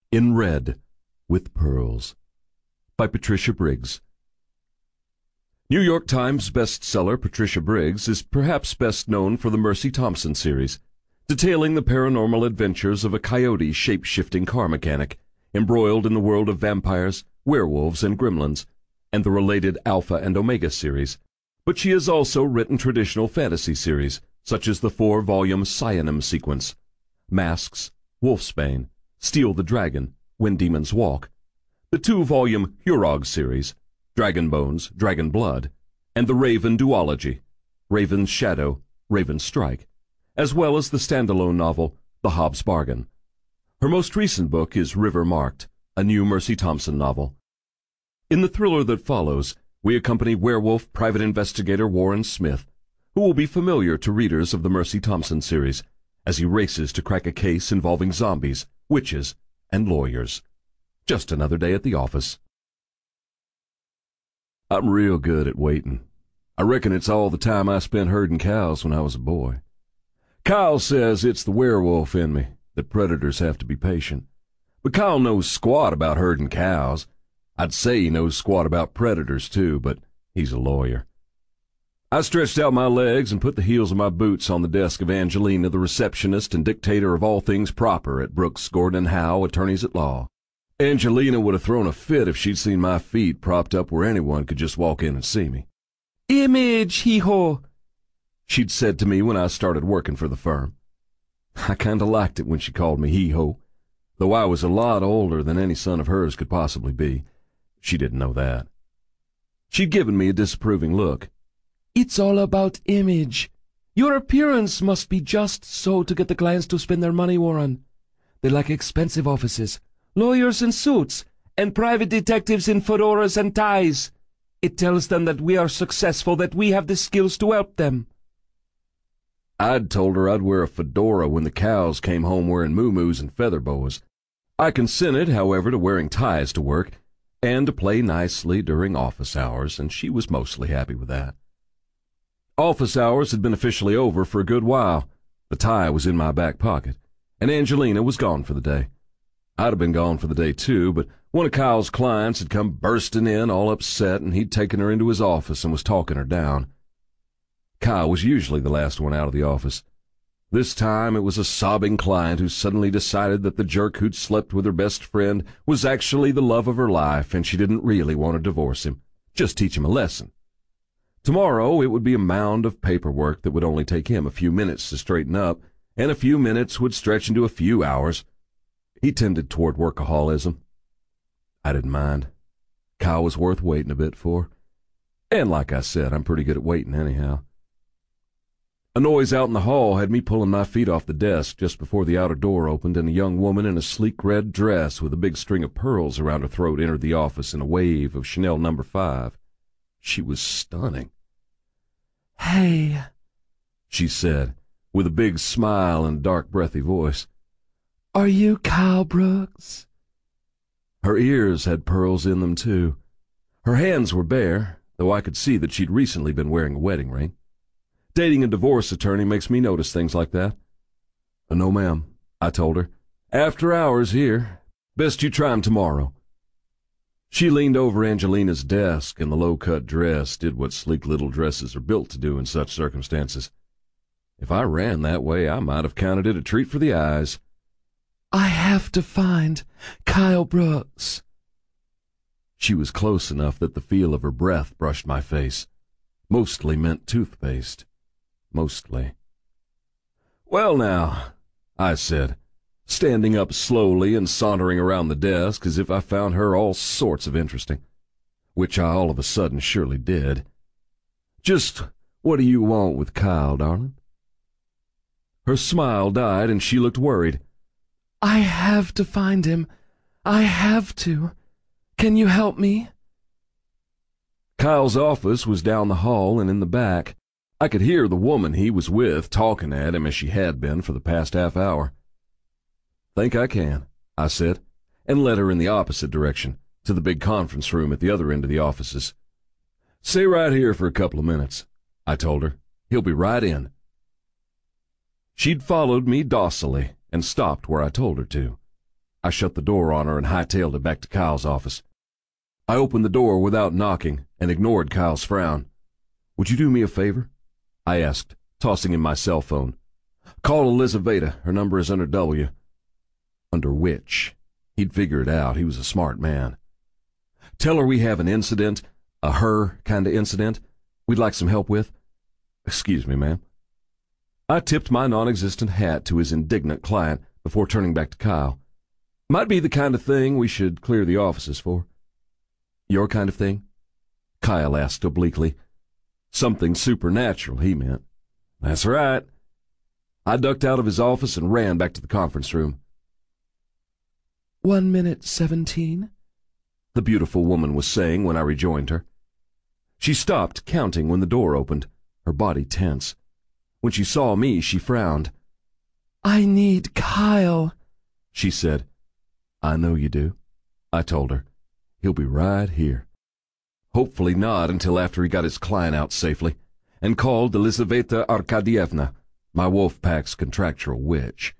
In Red with Pearls by Patricia Briggs. New York Times bestseller Patricia Briggs is perhaps best known for the Mercy Thompson series, detailing the paranormal adventures of a coyote shape-shifting car mechanic embroiled in the world of vampires, werewolves, and gremlins, and the related Alpha and Omega series. But she has also written traditional fantasy series, such as the 4-volume Cyanim sequence, Masks, Wolfsbane, Steal the Dragon, When Demons Walk, the 2-volume Hurog series, Dragon Bones, Dragon Blood, and the Raven duology, Raven's Shadow, Raven's Strike, as well as the standalone novel, The Hobbs Bargain. Her most recent book is River Marked, a new Mercy Thompson novel. In the thriller that follows, we accompany werewolf private investigator Warren Smith, who will be familiar to readers of the Mercy Thompson series, as he races to crack a case involving zombies, witches, and lawyers. Just another day at the office. I'm real good at waiting. I reckon it's all the time I spent herding cows when I was a boy. Kyle says it's the werewolf in me, that predators have to be patient. But Kyle knows squat about herding cows. I'd say he knows squat about predators too, but he's a lawyer. I stretched out my legs and put the heels of my boots on the desk of Angelina, the receptionist and dictator of all things proper at Brooks, Gordon & Howe, attorneys at law. Angelina would have thrown a fit if she'd seen my feet propped up where anyone could just walk in and see me. "Image, hee-haw," she'd said to me when I started working for the firm. I kinda liked it when she called me hee-haw, though I was a lot older than any son of hers could possibly be. She didn't know that. She'd given me a disapproving look. "It's all about image. Your appearance must be just so to get the clients to spend their money, Warren. They like expensive offices, lawyers in suits, and private detectives in fedoras and ties. It tells them that we are successful, that we have the skills to help them." I'd told her I'd wear a fedora when the cows came home wearing moo-moos and feather boas. I consented, however, to wearing ties to work, and to play nicely during office hours, and she was mostly happy with that. Office hours had been officially over for a good while. The tie was in my back pocket, and Angelina was gone for the day. I'd have been gone for the day too, but one of Kyle's clients had come bursting in all upset, and he'd taken her into his office and was talking her down. Kyle was usually the last one out of the office. This time it was a sobbing client who suddenly decided that the jerk who'd slept with her best friend was actually the love of her life, and she didn't really want to divorce him, just teach him a lesson. Tomorrow it would be a mound of paperwork that would only take him a few minutes to straighten up, and a few minutes would stretch into a few hours. He tended toward workaholism. I didn't mind. Kyle was worth waiting a bit for. And like I said, I'm pretty good at waiting anyhow. A noise out in the hall had me pulling my feet off the desk just before the outer door opened, and a young woman in a sleek red dress with a big string of pearls around her throat entered the office in a wave of Chanel No. 5. She was stunning. "Hey," she said, with a big smile and dark, breathy voice. "Are you Kyle Brooks?" Her ears had pearls in them, too. Her hands were bare, though I could see that she'd recently been wearing a wedding ring. Dating a divorce attorney makes me notice things like that. "No, ma'am," I told her. "After hours here. Best you try 'em tomorrow." She leaned over Angelina's desk, and the low-cut dress did what sleek little dresses are built to do in such circumstances. If I ran that way, I might have counted it a treat for the eyes. "I have to find Kyle Brooks." She was close enough that the feel of her breath brushed my face. Mostly meant toothpaste. Mostly. "Well now," I said, standing up slowly and sauntering around the desk as if I found her all sorts of interesting, which I all of a sudden surely did. "Just what do you want with Kyle, darling?" Her smile died and she looked worried. "I have to find him. I have to. Can you help me?" Kyle's office was down the hall and in the back. I could hear the woman he was with talking at him as she had been for the past half hour. "Think I can," I said, and led her in the opposite direction, to the big conference room at the other end of the offices. "Stay right here for a couple of minutes," I told her. "He'll be right in." She'd followed me docilely and stopped where I told her to. I shut the door on her and hightailed it back to Kyle's office. I opened the door without knocking and ignored Kyle's frown. "Would you do me a favor?" I asked, tossing him my cell phone. "Call Elizaveta. Her number is under W." Under which? He'd figure it out. He was a smart man. "Tell her we have an incident, a her kind of incident, we'd like some help with." "Excuse me, ma'am." I tipped my non-existent hat to his indignant client before turning back to Kyle. "Might be the kind of thing we should clear the offices for." "Your kind of thing?" Kyle asked obliquely. Something supernatural, he meant. "That's right." I ducked out of his office and ran back to the conference room. 1:17, the beautiful woman was saying when I rejoined her. She stopped counting when the door opened, her body tense. When she saw me, she frowned. "I need Kyle," she said. "I know you do," I told her. "He'll be right here." Hopefully not until after he got his client out safely, and called Elizaveta Arkadievna, my Wolfpack's contractual witch.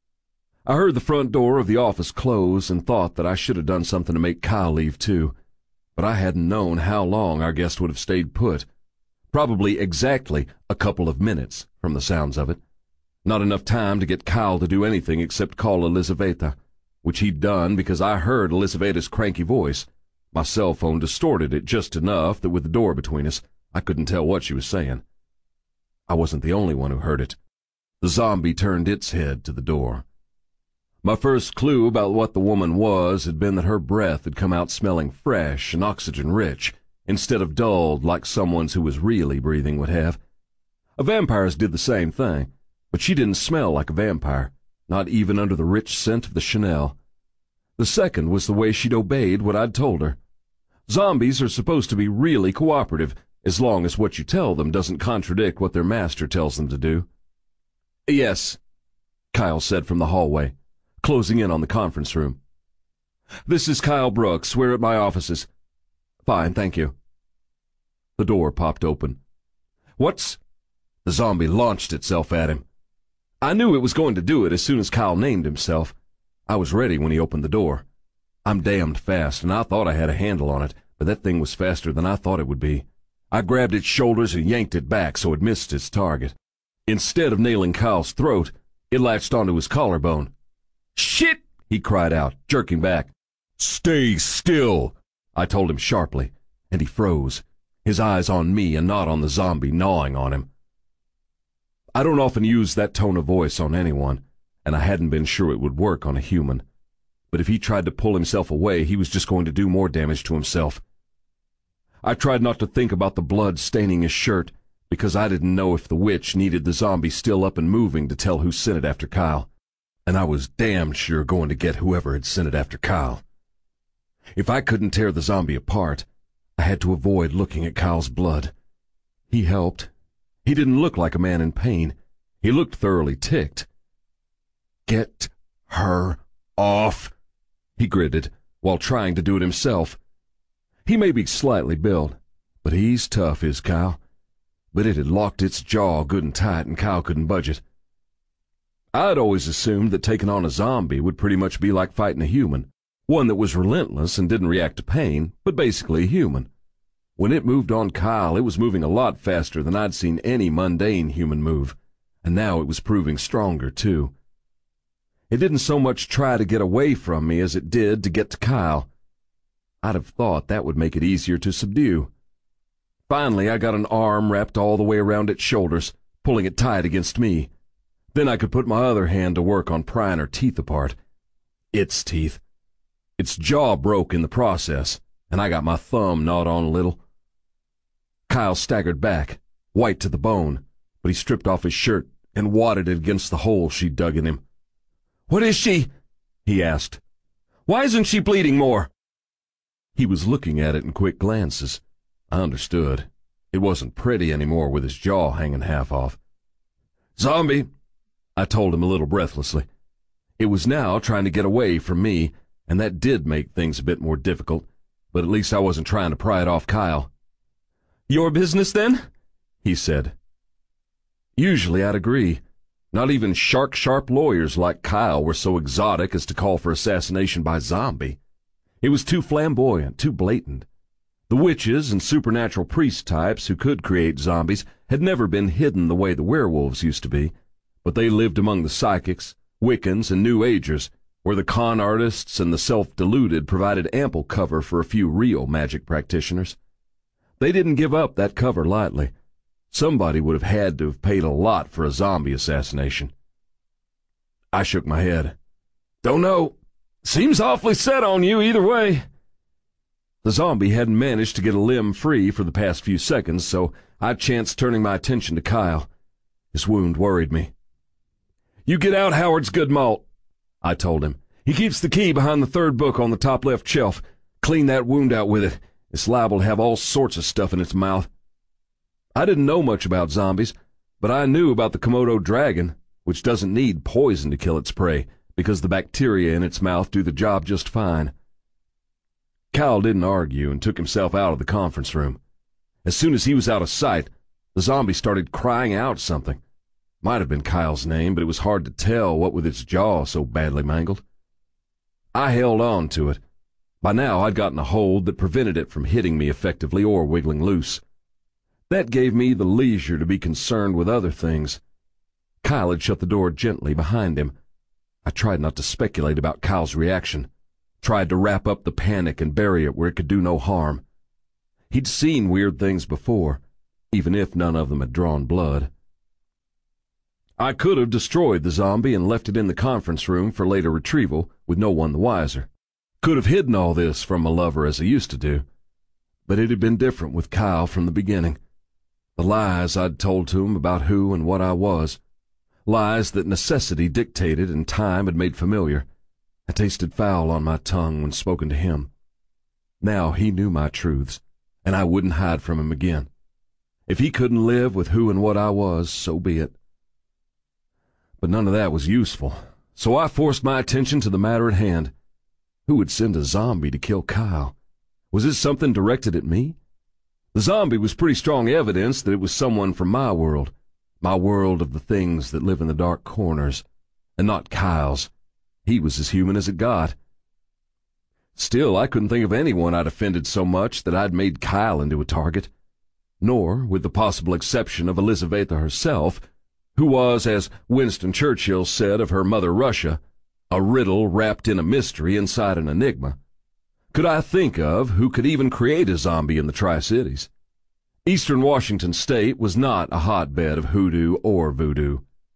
I heard the front door of the office close and thought that I should have done something to make Kyle leave too, but I hadn't known how long our guest would have stayed put. Probably exactly a couple of minutes, from the sounds of it. Not enough time to get Kyle to do anything except call Elizaveta, which he'd done because I heard Elizaveta's cranky voice. My cell phone distorted it just enough that with the door between us, I couldn't tell what she was saying. I wasn't the only one who heard it. The zombie turned its head to the door. My first clue about what the woman was had been that her breath had come out smelling fresh and oxygen-rich, instead of dulled like someone's who was really breathing would have. A vampire's did the same thing, but she didn't smell like a vampire, not even under the rich scent of the Chanel. The second was the way she'd obeyed what I'd told her. Zombies are supposed to be really cooperative, as long as what you tell them doesn't contradict what their master tells them to do. "Yes," Kyle said from the hallway, closing in on the conference room. "This is Kyle Brooks. We're at my offices." "Fine, thank you." The door popped open. "What's—" The zombie launched itself at him. I knew it was going to do it as soon as Kyle named himself. I was ready when he opened the door. I'm damned fast, and I thought I had a handle on it, but that thing was faster than I thought it would be. I grabbed its shoulders and yanked it back so it missed its target. Instead of nailing Kyle's throat, it latched onto his collarbone. "Shit!" he cried out, jerking back. "Stay still," I told him sharply, and he froze, his eyes on me and not on the zombie gnawing on him. I don't often use that tone of voice on anyone, and I hadn't been sure it would work on a human. But if he tried to pull himself away, he was just going to do more damage to himself. I tried not to think about the blood staining his shirt, because I didn't know if the witch needed the zombie still up and moving to tell who sent it after Kyle. And I was damned sure going to get whoever had sent it after Kyle. If I couldn't tear the zombie apart, I had to avoid looking at Kyle's blood. He helped. He didn't look like a man in pain. He looked thoroughly ticked. "Get her off," he gritted, while trying to do it himself. He may be slightly built, but he's tough, is Kyle. But it had locked its jaw good and tight, and Kyle couldn't budge it. I'd always assumed that taking on a zombie would pretty much be like fighting a human, one that was relentless and didn't react to pain, but basically a human. When it moved on Kyle, it was moving a lot faster than I'd seen any mundane human move, and now it was proving stronger, too. It didn't so much try to get away from me as it did to get to Kyle. I'd have thought that would make it easier to subdue. Finally, I got an arm wrapped all the way around its shoulders, pulling it tight against me. Then I could put my other hand to work on prying her teeth apart. Its teeth. Its jaw broke in the process, and I got my thumb gnawed on a little. Kyle staggered back, white to the bone, but he stripped off his shirt and wadded it against the hole she'd dug in him. "What is she?" he asked. "Why isn't she bleeding more?" He was looking at it in quick glances. I understood. It wasn't pretty anymore with his jaw hanging half off. "Zombie," I told him a little breathlessly. It was now trying to get away from me, and that did make things a bit more difficult, but at least I wasn't trying to pry it off Kyle. "Your business, then?" he said. Usually I'd agree, Not even sharp lawyers like Kyle were so exotic as to call for assassination by zombie. It was too flamboyant, too blatant. The witches and supernatural priest types who could create zombies had never been hidden the way the werewolves used to be, but they lived among the psychics, Wiccans, and New Agers, where the con artists and the self-deluded provided ample cover for a few real magic practitioners. They didn't give up that cover lightly. Somebody would have had to have paid a lot for a zombie assassination. I shook my head. Don't know. Seems awfully set on you either way. The zombie hadn't managed to get a limb free for the past few seconds, so I chanced turning my attention to Kyle. His wound worried me. You get out Howard's good malt, I told him. He keeps the key behind the third book on the top left shelf. Clean that wound out with it. It's liable to have all sorts of stuff in its mouth. I didn't know much about zombies, but I knew about the Komodo dragon, which doesn't need poison to kill its prey, because the bacteria in its mouth do the job just fine. Kyle didn't argue and took himself out of the conference room. As soon as he was out of sight, the zombie started crying out something. Might have been Kyle's name, but it was hard to tell what with its jaw so badly mangled. I held on to it. By now I'd gotten a hold that prevented it from hitting me effectively or wiggling loose. That gave me the leisure to be concerned with other things. Kyle had shut the door gently behind him. I tried not to speculate about Kyle's reaction, tried to wrap up the panic and bury it where it could do no harm. He'd seen weird things before, even if none of them had drawn blood. I could have destroyed the zombie and left it in the conference room for later retrieval, with no one the wiser. Could have hidden all this from my lover as I used to do. But it had been different with Kyle from the beginning. The lies I'd told to him about who and what I was, lies that necessity dictated and time had made familiar, had tasted foul on my tongue when spoken to him. Now he knew my truths, and I wouldn't hide from him again. If he couldn't live with who and what I was, so be it. But none of that was useful, so I forced my attention to the matter at hand. Who would send a zombie to kill Kyle? Was this something directed at me? The zombie was pretty strong evidence that it was someone from my world of the things that live in the dark corners, and not Kyle's. He was as human as it got. Still, I couldn't think of anyone I'd offended so much that I'd made Kyle into a target, nor, with the possible exception of Elizaveta herself, who was, as Winston Churchill said of her mother Russia, a riddle wrapped in a mystery inside an enigma, could I think of who could even create a zombie in the Tri-Cities. Eastern Washington State was not a hotbed of hoodoo or voodoo.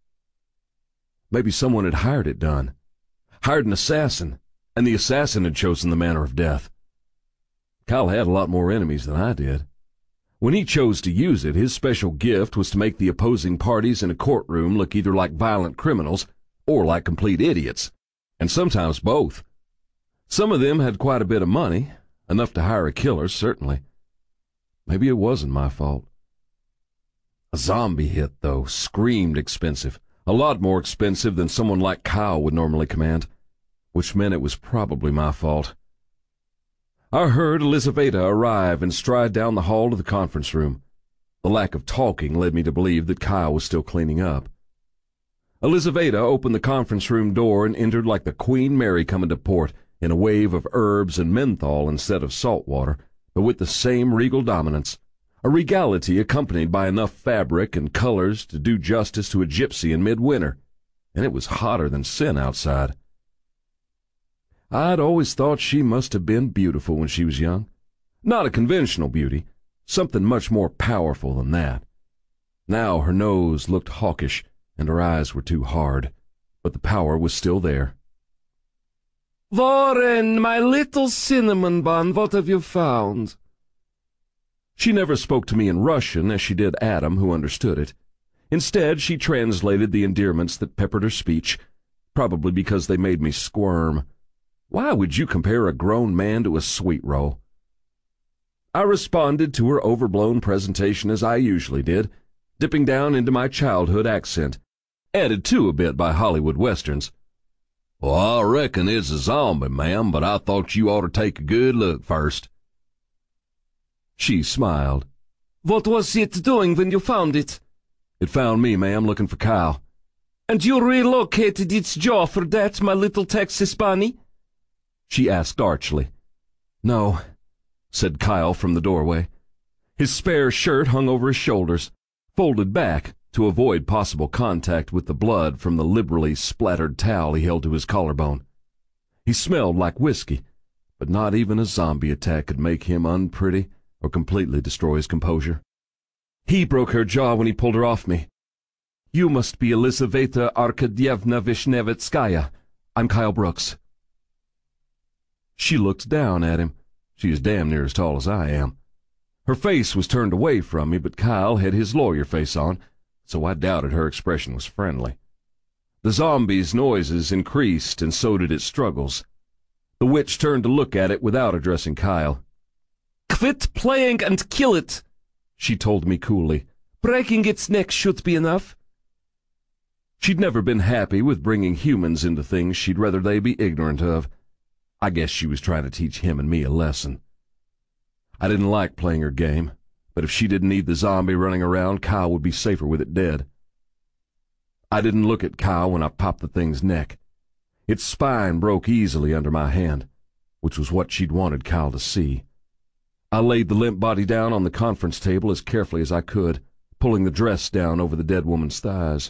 Maybe someone had hired it done, hired an assassin, and the assassin had chosen the manner of death. Kyle had a lot more enemies than I did. When he chose to use it, his special gift was to make the opposing parties in a courtroom look either like violent criminals or like complete idiots, and sometimes both. Some of them had quite a bit of money, enough to hire a killer, certainly. Maybe it wasn't my fault. A zombie hit, though, screamed expensive, a lot more expensive than someone like Kyle would normally command, which meant it was probably my fault. I heard Elizaveta arrive and stride down the hall to the conference room. The lack of talking led me to believe that Kyle was still cleaning up. Elizaveta opened the conference room door and entered like the Queen Mary coming to port, in a wave of herbs and menthol instead of salt water, but with the same regal dominance, a regality accompanied by enough fabric and colors to do justice to a gypsy in midwinter, and it was hotter than sin outside. I'd always thought she must have been beautiful when she was young. Not a conventional beauty, something much more powerful than that. Now her nose looked hawkish, and her eyes were too hard, but the power was still there. Warren, my little cinnamon bun, what have you found? She never spoke to me in Russian as she did Adam, who understood it. Instead, she translated the endearments that peppered her speech, probably because they made me squirm. Why would you compare a grown man to a sweet roll? I responded to her overblown presentation as I usually did, dipping down into my childhood accent, added to a bit by Hollywood westerns. Well, I reckon it's a zombie, ma'am, but I thought you ought to take a good look first. She smiled. What was it doing when you found it? It found me, ma'am, looking for Kyle. And you relocated its jaw for that, my little Texas bunny? She asked archly. No, said Kyle from the doorway. His spare shirt hung over his shoulders, folded back to avoid possible contact with the blood from the liberally splattered towel he held to his collarbone. He smelled like whiskey, but not even a zombie attack could make him unpretty or completely destroy his composure. He broke her jaw when he pulled her off me. You must be Elizaveta Arkadyevna Vishnevitskaya. I'm Kyle Brooks. She looked down at him. She is damn near as tall as I am. Her face was turned away from me, but Kyle had his lawyer face on, so I doubted her expression was friendly. The zombie's noises increased, and so did its struggles. The witch turned to look at it without addressing Kyle. Quit playing and kill it, she told me coolly. Breaking its neck should be enough. She'd never been happy with bringing humans into things she'd rather they be ignorant of. I guess she was trying to teach him and me a lesson. I didn't like playing her game, but if she didn't need the zombie running around, Kyle would be safer with it dead. I didn't look at Kyle when I popped the thing's neck. Its spine broke easily under my hand, which was what she'd wanted Kyle to see. I laid the limp body down on the conference table as carefully as I could, pulling the dress down over the dead woman's thighs.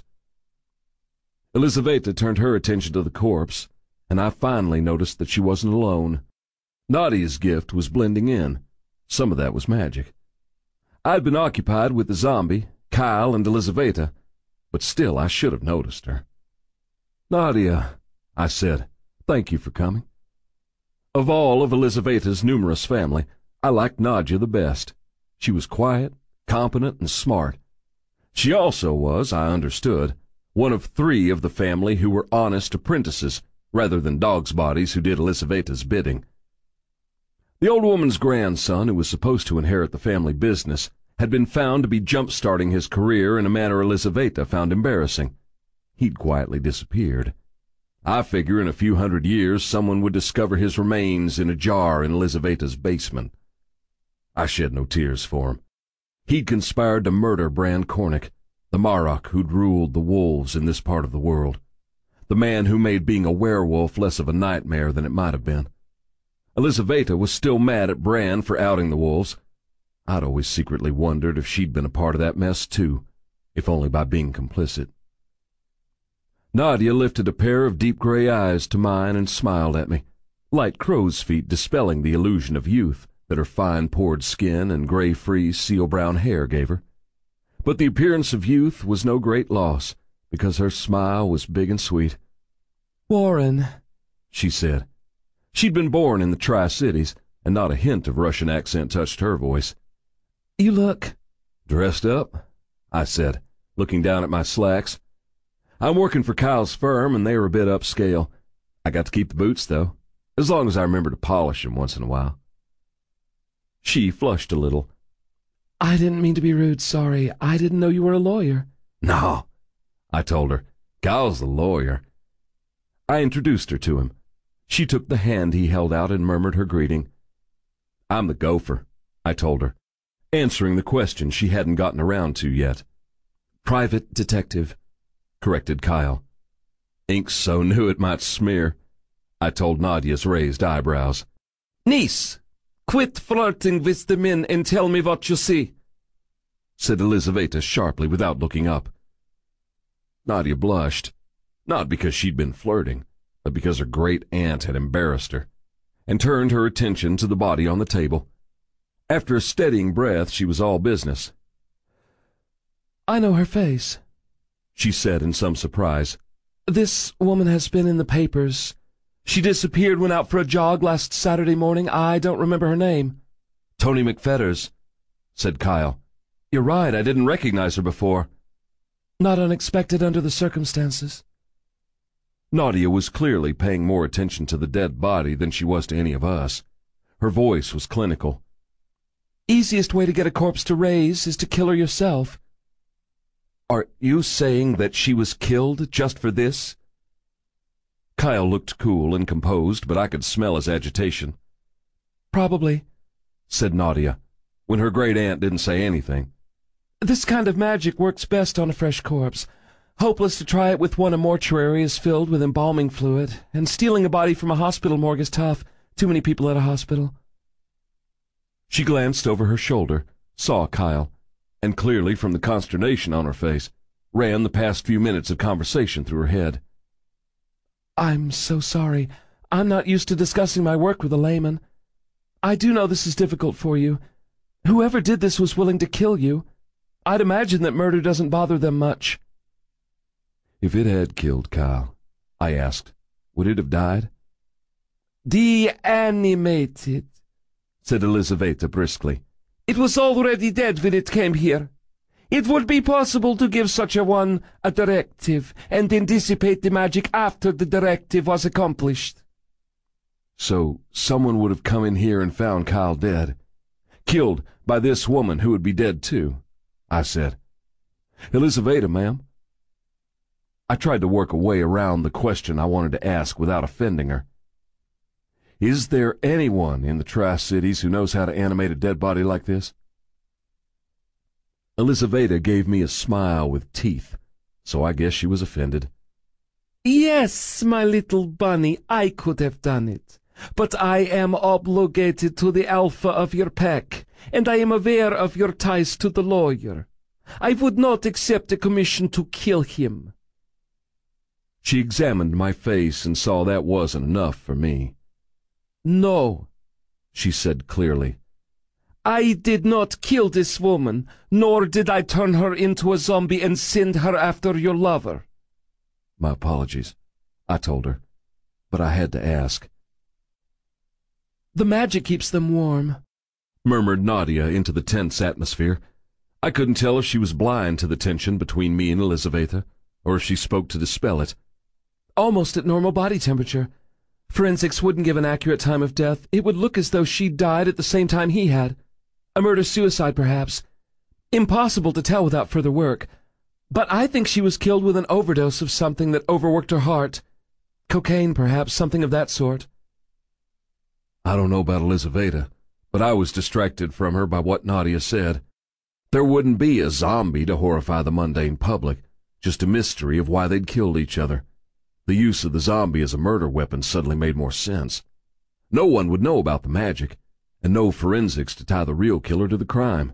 Elizaveta turned her attention to the corpse, and I finally noticed that she wasn't alone. Nadia's gift was blending in. Some of that was magic. I'd been occupied with the zombie, Kyle, and Elizaveta, but still I should have noticed her. Nadia, I said, thank you for coming. Of all of Elizaveta's numerous family, I liked Nadia the best. She was quiet, competent, and smart. She also was, I understood, one of 3 of the family who were honest apprentices, rather than dog's bodies who did Elizaveta's bidding. The old woman's grandson, who was supposed to inherit the family business, had been found to be jump-starting his career in a manner Elizaveta found embarrassing. He'd quietly disappeared. I figure in a few hundred years someone would discover his remains in a jar in Elizaveta's basement. I shed no tears for him. He'd conspired to murder Bran Cornick, the Marok who'd ruled the wolves in this part of the world, the man who made being a werewolf less of a nightmare than it might have been. Elizaveta was still mad at Bran for outing the wolves. I'd always secretly wondered if she'd been a part of that mess too, if only by being complicit. Nadia lifted a pair of deep gray eyes to mine and smiled at me, light crow's feet dispelling the illusion of youth that her fine-pored skin and gray-free seal-brown hair gave her. But the appearance of youth was no great loss, because her smile was big and sweet. Warren, she said. She'd been born in the Tri-Cities, and not a hint of Russian accent touched her voice. You look... Dressed up? I said, looking down at my slacks. I'm working for Kyle's firm, and they are a bit upscale. I got to keep the boots, though, as long as I remember to polish them once in a while. She flushed a little. I didn't mean to be rude, sorry. I didn't know you were a lawyer. No, I told her. Kyle's the lawyer. I introduced her to him. She took the hand he held out and murmured her greeting. I'm the gopher, I told her, answering the question she hadn't gotten around to yet. Private detective, corrected Kyle. Ink's so new it might smear, I told Nadia's raised eyebrows. Niece, quit flirting with the men and tell me what you see, said Elizaveta sharply without looking up. Nadia blushed, not because she'd been flirting, but because her great-aunt had embarrassed her, and turned her attention to the body on the table. After a steadying breath, she was all business. I know her face, she said in some surprise. This woman has been in the papers. She disappeared, went out for a jog last Saturday morning. I don't remember her name. Tony McFetters, said Kyle. You're right, I didn't recognize her before. Not unexpected under the circumstances. Nadia was clearly paying more attention to the dead body than she was to any of us. Her voice was clinical. Easiest way to get a corpse to raise is to kill her yourself. Are you saying that she was killed just for this? Kyle looked cool and composed, but I could smell his agitation. Probably, said Nadia, when her great-aunt didn't say anything. This kind of magic works best on a fresh corpse. Hopeless to try it with one a mortuary is filled with embalming fluid, and stealing a body from a hospital morgue is tough. Too many people at a hospital. She glanced over her shoulder, saw Kyle, and clearly from the consternation on her face, ran the past few minutes of conversation through her head. I'm so sorry. I'm not used to discussing my work with a layman. I do know this is difficult for you. Whoever did this was willing to kill you. I'd imagine that murder doesn't bother them much. If it had killed Kyle, I asked, would it have died? Deanimated, said Elizaveta briskly. It was already dead when it came here. It would be possible to give such a one a directive, and then dissipate the magic after the directive was accomplished. So someone would have come in here and found Kyle dead, killed by this woman who would be dead too, I said. Elizaveta, ma'am. I tried to work a way around the question I wanted to ask without offending her. Is there anyone in the Tri-Cities who knows how to animate a dead body like this? Elizaveta gave me a smile with teeth, so I guess she was offended. Yes, my little bunny, I could have done it. But I am obligated to the alpha of your pack, and I am aware of your ties to the lawyer. I would not accept a commission to kill him. She examined my face and saw that wasn't enough for me. No, she said clearly. I did not kill this woman, nor did I turn her into a zombie and send her after your lover. My apologies, I told her, but I had to ask. The magic keeps them warm, murmured Nadia into the tense atmosphere. I couldn't tell if she was blind to the tension between me and Elizaveta, or if she spoke to dispel it. Almost at normal body temperature. Forensics wouldn't give an accurate time of death. It would look as though she died at the same time he had. A murder-suicide, perhaps. Impossible to tell without further work. But I think she was killed with an overdose of something that overworked her heart. Cocaine, perhaps, something of that sort. I don't know about Elizaveta, but I was distracted from her by what Nadia said. There wouldn't be a zombie to horrify the mundane public, just a mystery of why they'd killed each other. The use of the zombie as a murder weapon suddenly made more sense. No one would know about the magic, and no forensics to tie the real killer to the crime.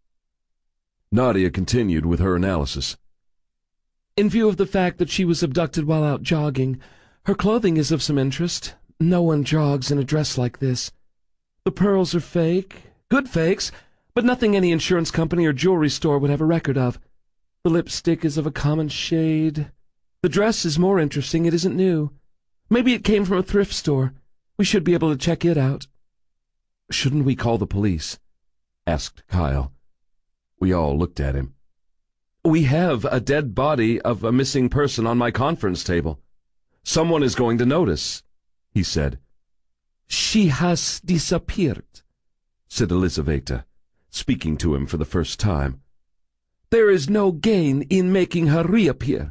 Nadia continued with her analysis. In view of the fact that she was abducted while out jogging, her clothing is of some interest. No one jogs in a dress like this. The pearls are fake, good fakes, but nothing any insurance company or jewelry store would have a record of. The lipstick is of a common shade. The dress is more interesting. It isn't new. Maybe it came from a thrift store. We should be able to check it out. Shouldn't we call the police? Asked Kyle. We all looked at him. We have a dead body of a missing person on my conference table. Someone is going to notice, he said. She has disappeared, said Elizaveta, speaking to him for the first time. There is no gain in making her reappear.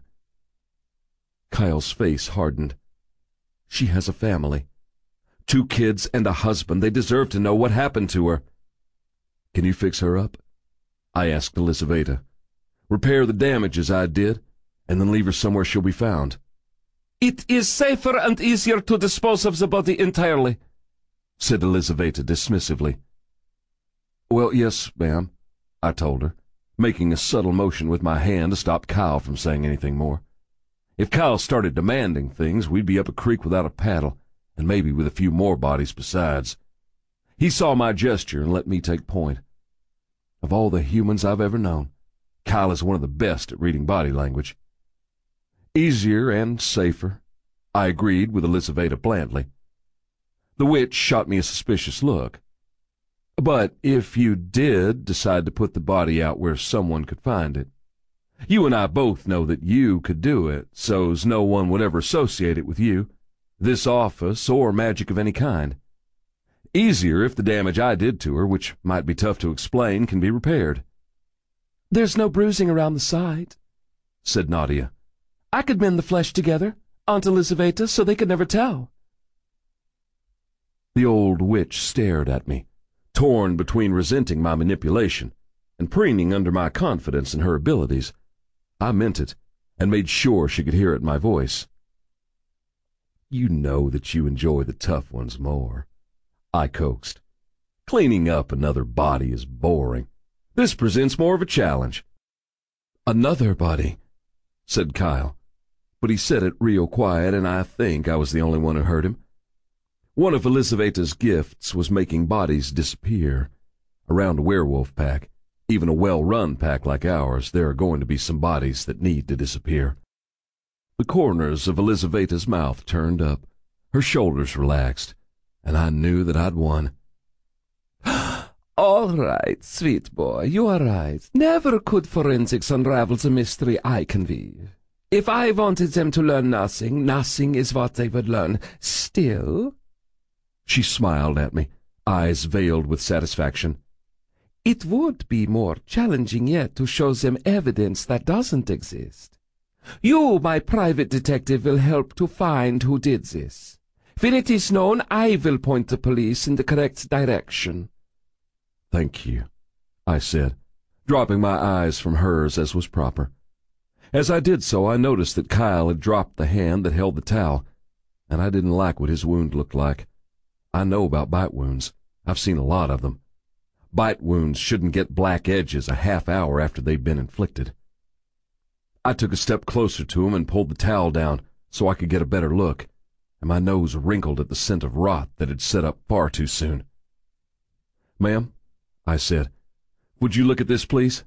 Kyle's face hardened. She has a family. 2 kids and a husband. They deserve to know what happened to her. Can you fix her up? I asked Elizaveta. Repair the damages I did, and then leave her somewhere she'll be found. It is safer and easier to dispose of the body entirely, said Elizaveta dismissively. Well, yes, ma'am, I told her, making a subtle motion with my hand to stop Kyle from saying anything more. If Kyle started demanding things, we'd be up a creek without a paddle, and maybe with a few more bodies besides. He saw my gesture and let me take point. Of all the humans I've ever known, Kyle is one of the best at reading body language. Easier and safer, I agreed with Elizaveta blandly. The witch shot me a suspicious look. But if you did decide to put the body out where someone could find it, you and I both know that you could do it, so's no one would ever associate it with you, this office, or magic of any kind. Easier if the damage I did to her, which might be tough to explain, can be repaired. There's no bruising around the side, said Nadia. I could mend the flesh together, Aunt Elizaveta, so they could never tell. The old witch stared at me, torn between resenting my manipulation and preening under my confidence in her abilities. I meant it, and made sure she could hear it in my voice. You know that you enjoy the tough ones more, I coaxed. Cleaning up another body is boring. This presents more of a challenge. Another body, said Kyle, but he said it real quiet, and I think I was the only one who heard him. One of Elizaveta's gifts was making bodies disappear. Around a werewolf pack, even a well-run pack like ours, there are going to be some bodies that need to disappear. The corners of Elizaveta's mouth turned up, her shoulders relaxed, and I knew that I'd won. All right, sweet boy, you are right. Never could forensics unravel the mystery I can weave. If I wanted them to learn nothing, nothing is what they would learn. Still, she smiled at me, eyes veiled with satisfaction. It would be more challenging yet to show them evidence that doesn't exist. You, my private detective, will help to find who did this. When it is known, I will point the police in the correct direction. Thank you, I said, dropping my eyes from hers as was proper. As I did so, I noticed that Kyle had dropped the hand that held the towel, and I didn't like what his wound looked like. I know about bite wounds. I've seen a lot of them. Bite wounds shouldn't get black edges a half hour after they've been inflicted. I took a step closer to him and pulled the towel down so I could get a better look, and my nose wrinkled at the scent of rot that had set up far too soon. Ma'am, I said, would you look at this, please?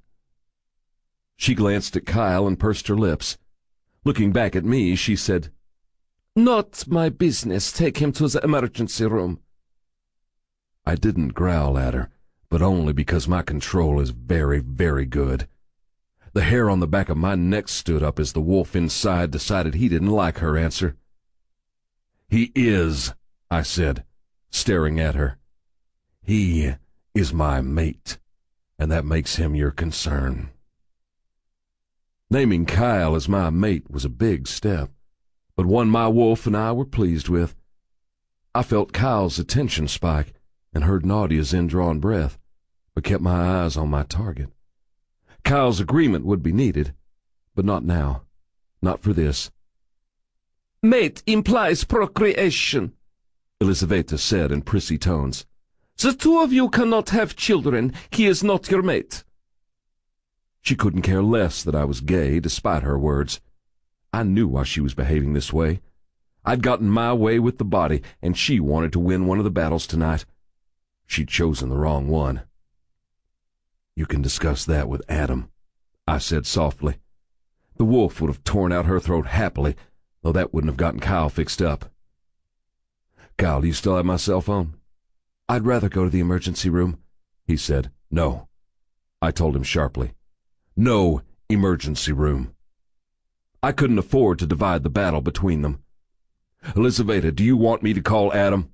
She glanced at Kyle and pursed her lips. Looking back at me, she said, Not my business. Take him to the emergency room. I didn't growl at her, but only because my control is very, very good. The hair on the back of my neck stood up as the wolf inside decided he didn't like her answer. He is, I said, staring at her. He is my mate, and that makes him your concern. Naming Kyle as my mate was a big step, but one my wolf and I were pleased with. I felt Kyle's attention spike and heard Nadia's indrawn breath, but kept my eyes on my target. Kyle's agreement would be needed, but not now. Not for this. Mate implies procreation, Elizaveta said in prissy tones. The two of you cannot have children. He is not your mate. She couldn't care less that I was gay, despite her words. I knew why she was behaving this way. I'd gotten my way with the body, and she wanted to win one of the battles tonight. She'd chosen the wrong one. You can discuss that with Adam, I said softly. The wolf would have torn out her throat happily, though that wouldn't have gotten Kyle fixed up. Kyle, do you still have my cell phone? I'd rather go to the emergency room, he said. No, I told him sharply. No emergency room. I couldn't afford to divide the battle between them. Elizaveta, do you want me to call Adam?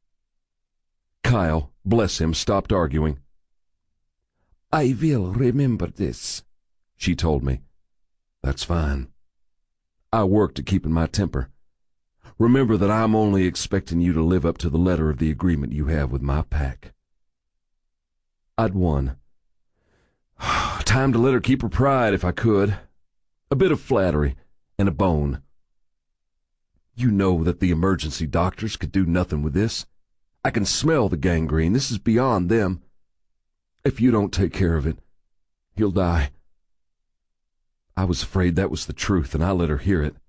Kyle, bless him, stopped arguing. I will remember this, she told me. That's fine. I worked at keeping my temper. Remember that I'm only expecting you to live up to the letter of the agreement you have with my pack. I'd won. Time to let her keep her pride if I could. A bit of flattery and a bone. You know that the emergency doctors could do nothing with this. I can smell the gangrene. This is beyond them. If you don't take care of it, he'll die. I was afraid that was the truth, and I let her hear it.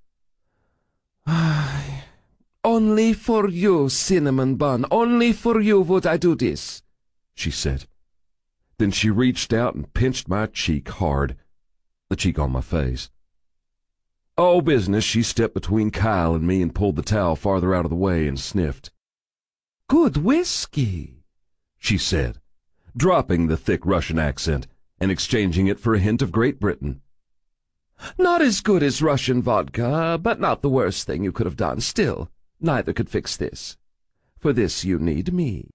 Only for you, cinnamon bun, only for you would I do this, she said. Then she reached out and pinched my cheek hard, the cheek on my face. All business, she stepped between Kyle and me and pulled the towel farther out of the way and sniffed. Good whiskey, she said, dropping the thick Russian accent and exchanging it for a hint of Great Britain. Not as good as Russian vodka, but not the worst thing you could have done. Still, neither could fix this. For this you need me.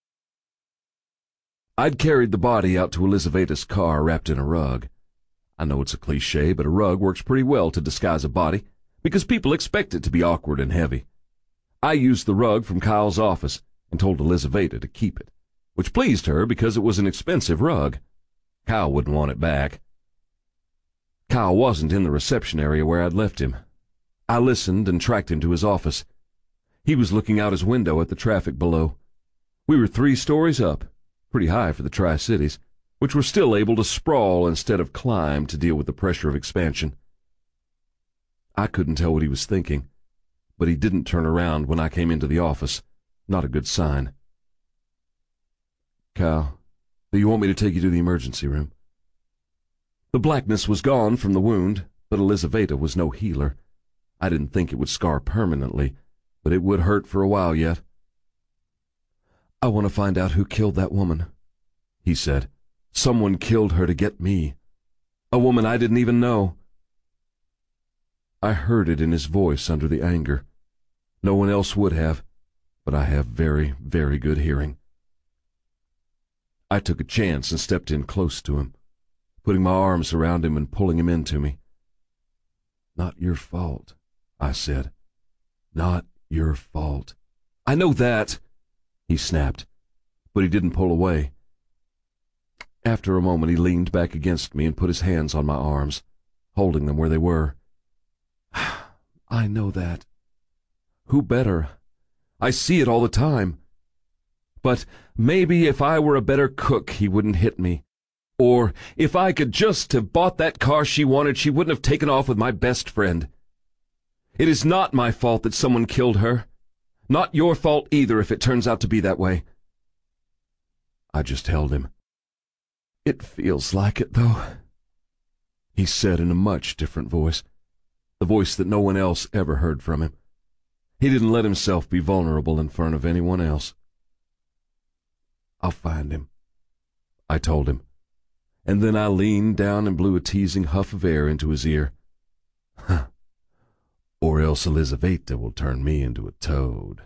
I'd carried the body out to Elizaveta's car wrapped in a rug. I know it's a cliché, but a rug works pretty well to disguise a body, because people expect it to be awkward and heavy. I used the rug from Kyle's office and told Elizaveta to keep it, which pleased her because it was an expensive rug. Kyle wouldn't want it back. Kyle wasn't in the reception area where I'd left him. I listened and tracked him to his office. He was looking out his window at the traffic below. We were 3 stories up, pretty high for the Tri-Cities, which were still able to sprawl instead of climb to deal with the pressure of expansion. I couldn't tell what he was thinking, but he didn't turn around when I came into the office. Not a good sign. "Kyle, do you want me to take you to the emergency room?" The blackness was gone from the wound, but Elizaveta was no healer. I didn't think it would scar permanently, but it would hurt for a while yet. "I want to find out who killed that woman," he said. "Someone killed her to get me. A woman I didn't even know." I heard it in his voice under the anger. No one else would have, but I have very, very good hearing. I took a chance and stepped in close to him, putting my arms around him and pulling him into me. "Not your fault," I said. "Not your fault." "I know that," he snapped, but he didn't pull away. After a moment, he leaned back against me and put his hands on my arms, holding them where they were. "I know that. Who better? I see it all the time. But maybe if I were a better cook, he wouldn't hit me. Or if I could just have bought that car she wanted, she wouldn't have taken off with my best friend. It is not my fault that someone killed her. Not your fault either if it turns out to be that way." I just held him. "It feels like it, though," he said in a much different voice, the voice that no one else ever heard from him. He didn't let himself be vulnerable in front of anyone else. "I'll find him," I told him, and then I leaned down and blew a teasing huff of air into his ear. "Huh. Or else Elizaveta will turn me into a toad."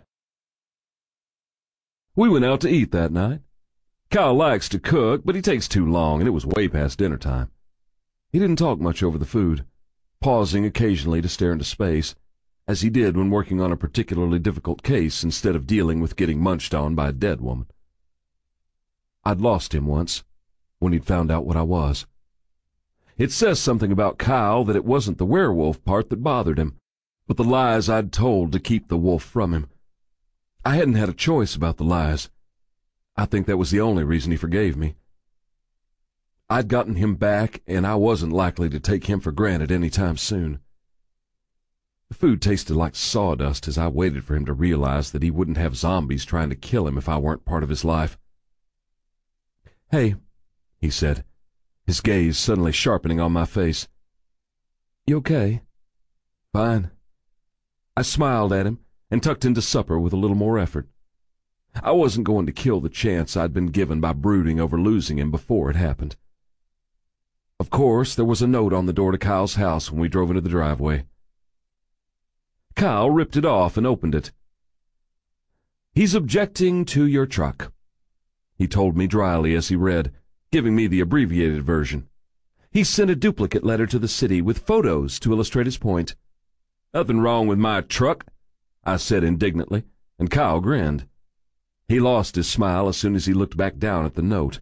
We went out to eat that night. Kyle likes to cook, but he takes too long, and it was way past dinner time. He didn't talk much over the food, pausing occasionally to stare into space, as he did when working on a particularly difficult case instead of dealing with getting munched on by a dead woman. I'd lost him once, when he'd found out what I was. It says something about Kyle that it wasn't the werewolf part that bothered him, but the lies I'd told to keep the wolf from him. I hadn't had a choice about the lies. I think that was the only reason he forgave me. I'd gotten him back, and I wasn't likely to take him for granted any time soon. The food tasted like sawdust as I waited for him to realize that he wouldn't have zombies trying to kill him if I weren't part of his life. "Hey," he said, his gaze suddenly sharpening on my face. "You okay?" "Fine." I smiled at him and tucked into supper with a little more effort. I wasn't going to kill the chance I'd been given by brooding over losing him before it happened. Of course, there was a note on the door to Kyle's house when we drove into the driveway. Kyle ripped it off and opened it. "He's objecting to your truck," he told me dryly as he read, giving me the abbreviated version. He sent a duplicate letter to the city with photos to illustrate his point. "Nothing wrong with my truck," I said indignantly, and Kyle grinned. He lost his smile as soon as he looked back down at the note.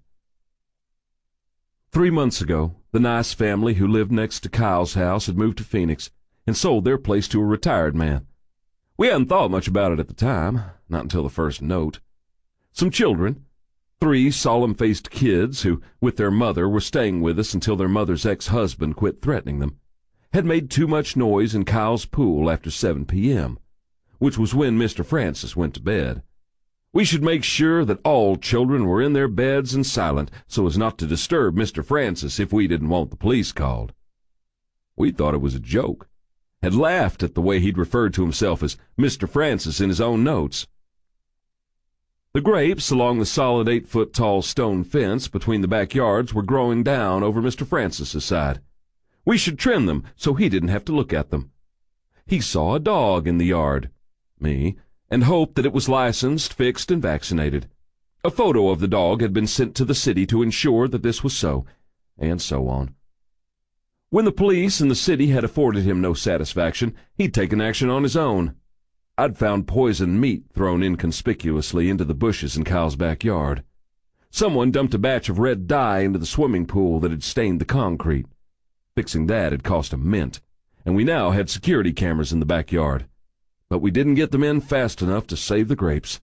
3 months ago, the nice family who lived next to Kyle's house had moved to Phoenix and sold their place to a retired man. We hadn't thought much about it at the time, not until the first note. Some children, 3 solemn-faced kids who, with their mother, were staying with us until their mother's ex-husband quit threatening them, had made too much noise in Kyle's pool after 7 p.m., which was when Mr. Francis went to bed. We should make sure that all children were in their beds and silent so as not to disturb Mr. Francis if we didn't want the police called. We thought it was a joke, had laughed at the way he'd referred to himself as Mr. Francis in his own notes. The grapes along the solid 8-foot-tall stone fence between the backyards were growing down over Mr. Francis's side. We should trim them so he didn't have to look at them. He saw a dog in the yard, me, and hoped that it was licensed, fixed, and vaccinated. A photo of the dog had been sent to the city to ensure that this was so, and so on. When the police and the city had afforded him no satisfaction, he'd taken action on his own. I'd found poisoned meat thrown inconspicuously into the bushes in Kyle's backyard. Someone dumped a batch of red dye into the swimming pool that had stained the concrete. Fixing that had cost a mint, and we now had security cameras in the backyard. But we didn't get them in fast enough to save the grapes.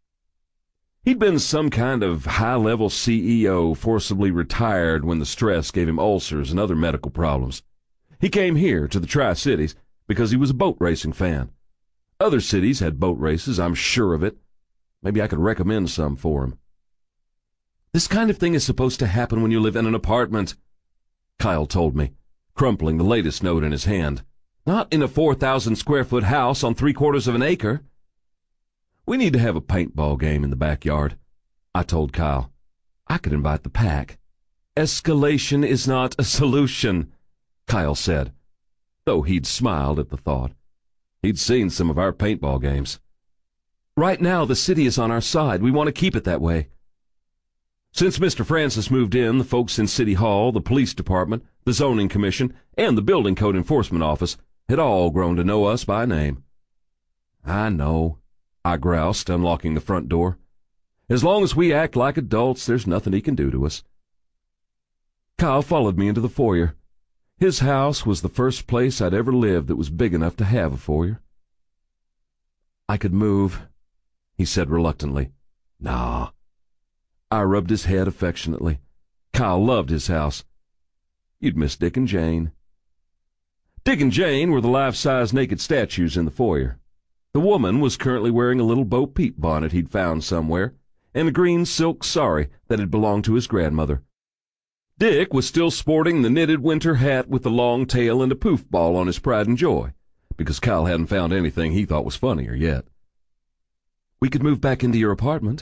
He'd been some kind of high-level CEO, forcibly retired when the stress gave him ulcers and other medical problems. He came here to the Tri-Cities because he was a boat racing fan. Other cities had boat races, I'm sure of it. Maybe I could recommend some for him. This kind of thing is supposed to happen when you live in an apartment, Kyle told me, crumpling the latest note in his hand. Not in a 4,000-square-foot house on 3/4 of an acre. We need to have a paintball game in the backyard, I told Kyle. I could invite the pack. Escalation is not a solution, Kyle said, though he'd smiled at the thought. He'd seen some of our paintball games. Right now, the city is on our side. We want to keep it that way. Since Mr. Francis moved in, the folks in City Hall, the police department, the zoning commission, and the building code enforcement office had all grown to know us by name. I know, I groused, unlocking the front door. As long as we act like adults, there's nothing he can do to us. Kyle followed me into the foyer. His house was the first place I'd ever lived that was big enough to have a foyer. I could move, he said reluctantly. Nah. I rubbed his head affectionately. Kyle loved his house. You'd miss Dick and Jane. Dick and Jane were the life-size naked statues in the foyer. The woman was currently wearing a little Bo Peep bonnet he'd found somewhere, and a green silk sari that had belonged to his grandmother. Dick was still sporting the knitted winter hat with the long tail and a poof ball on his pride and joy, because Kyle hadn't found anything he thought was funnier yet. We could move back into your apartment.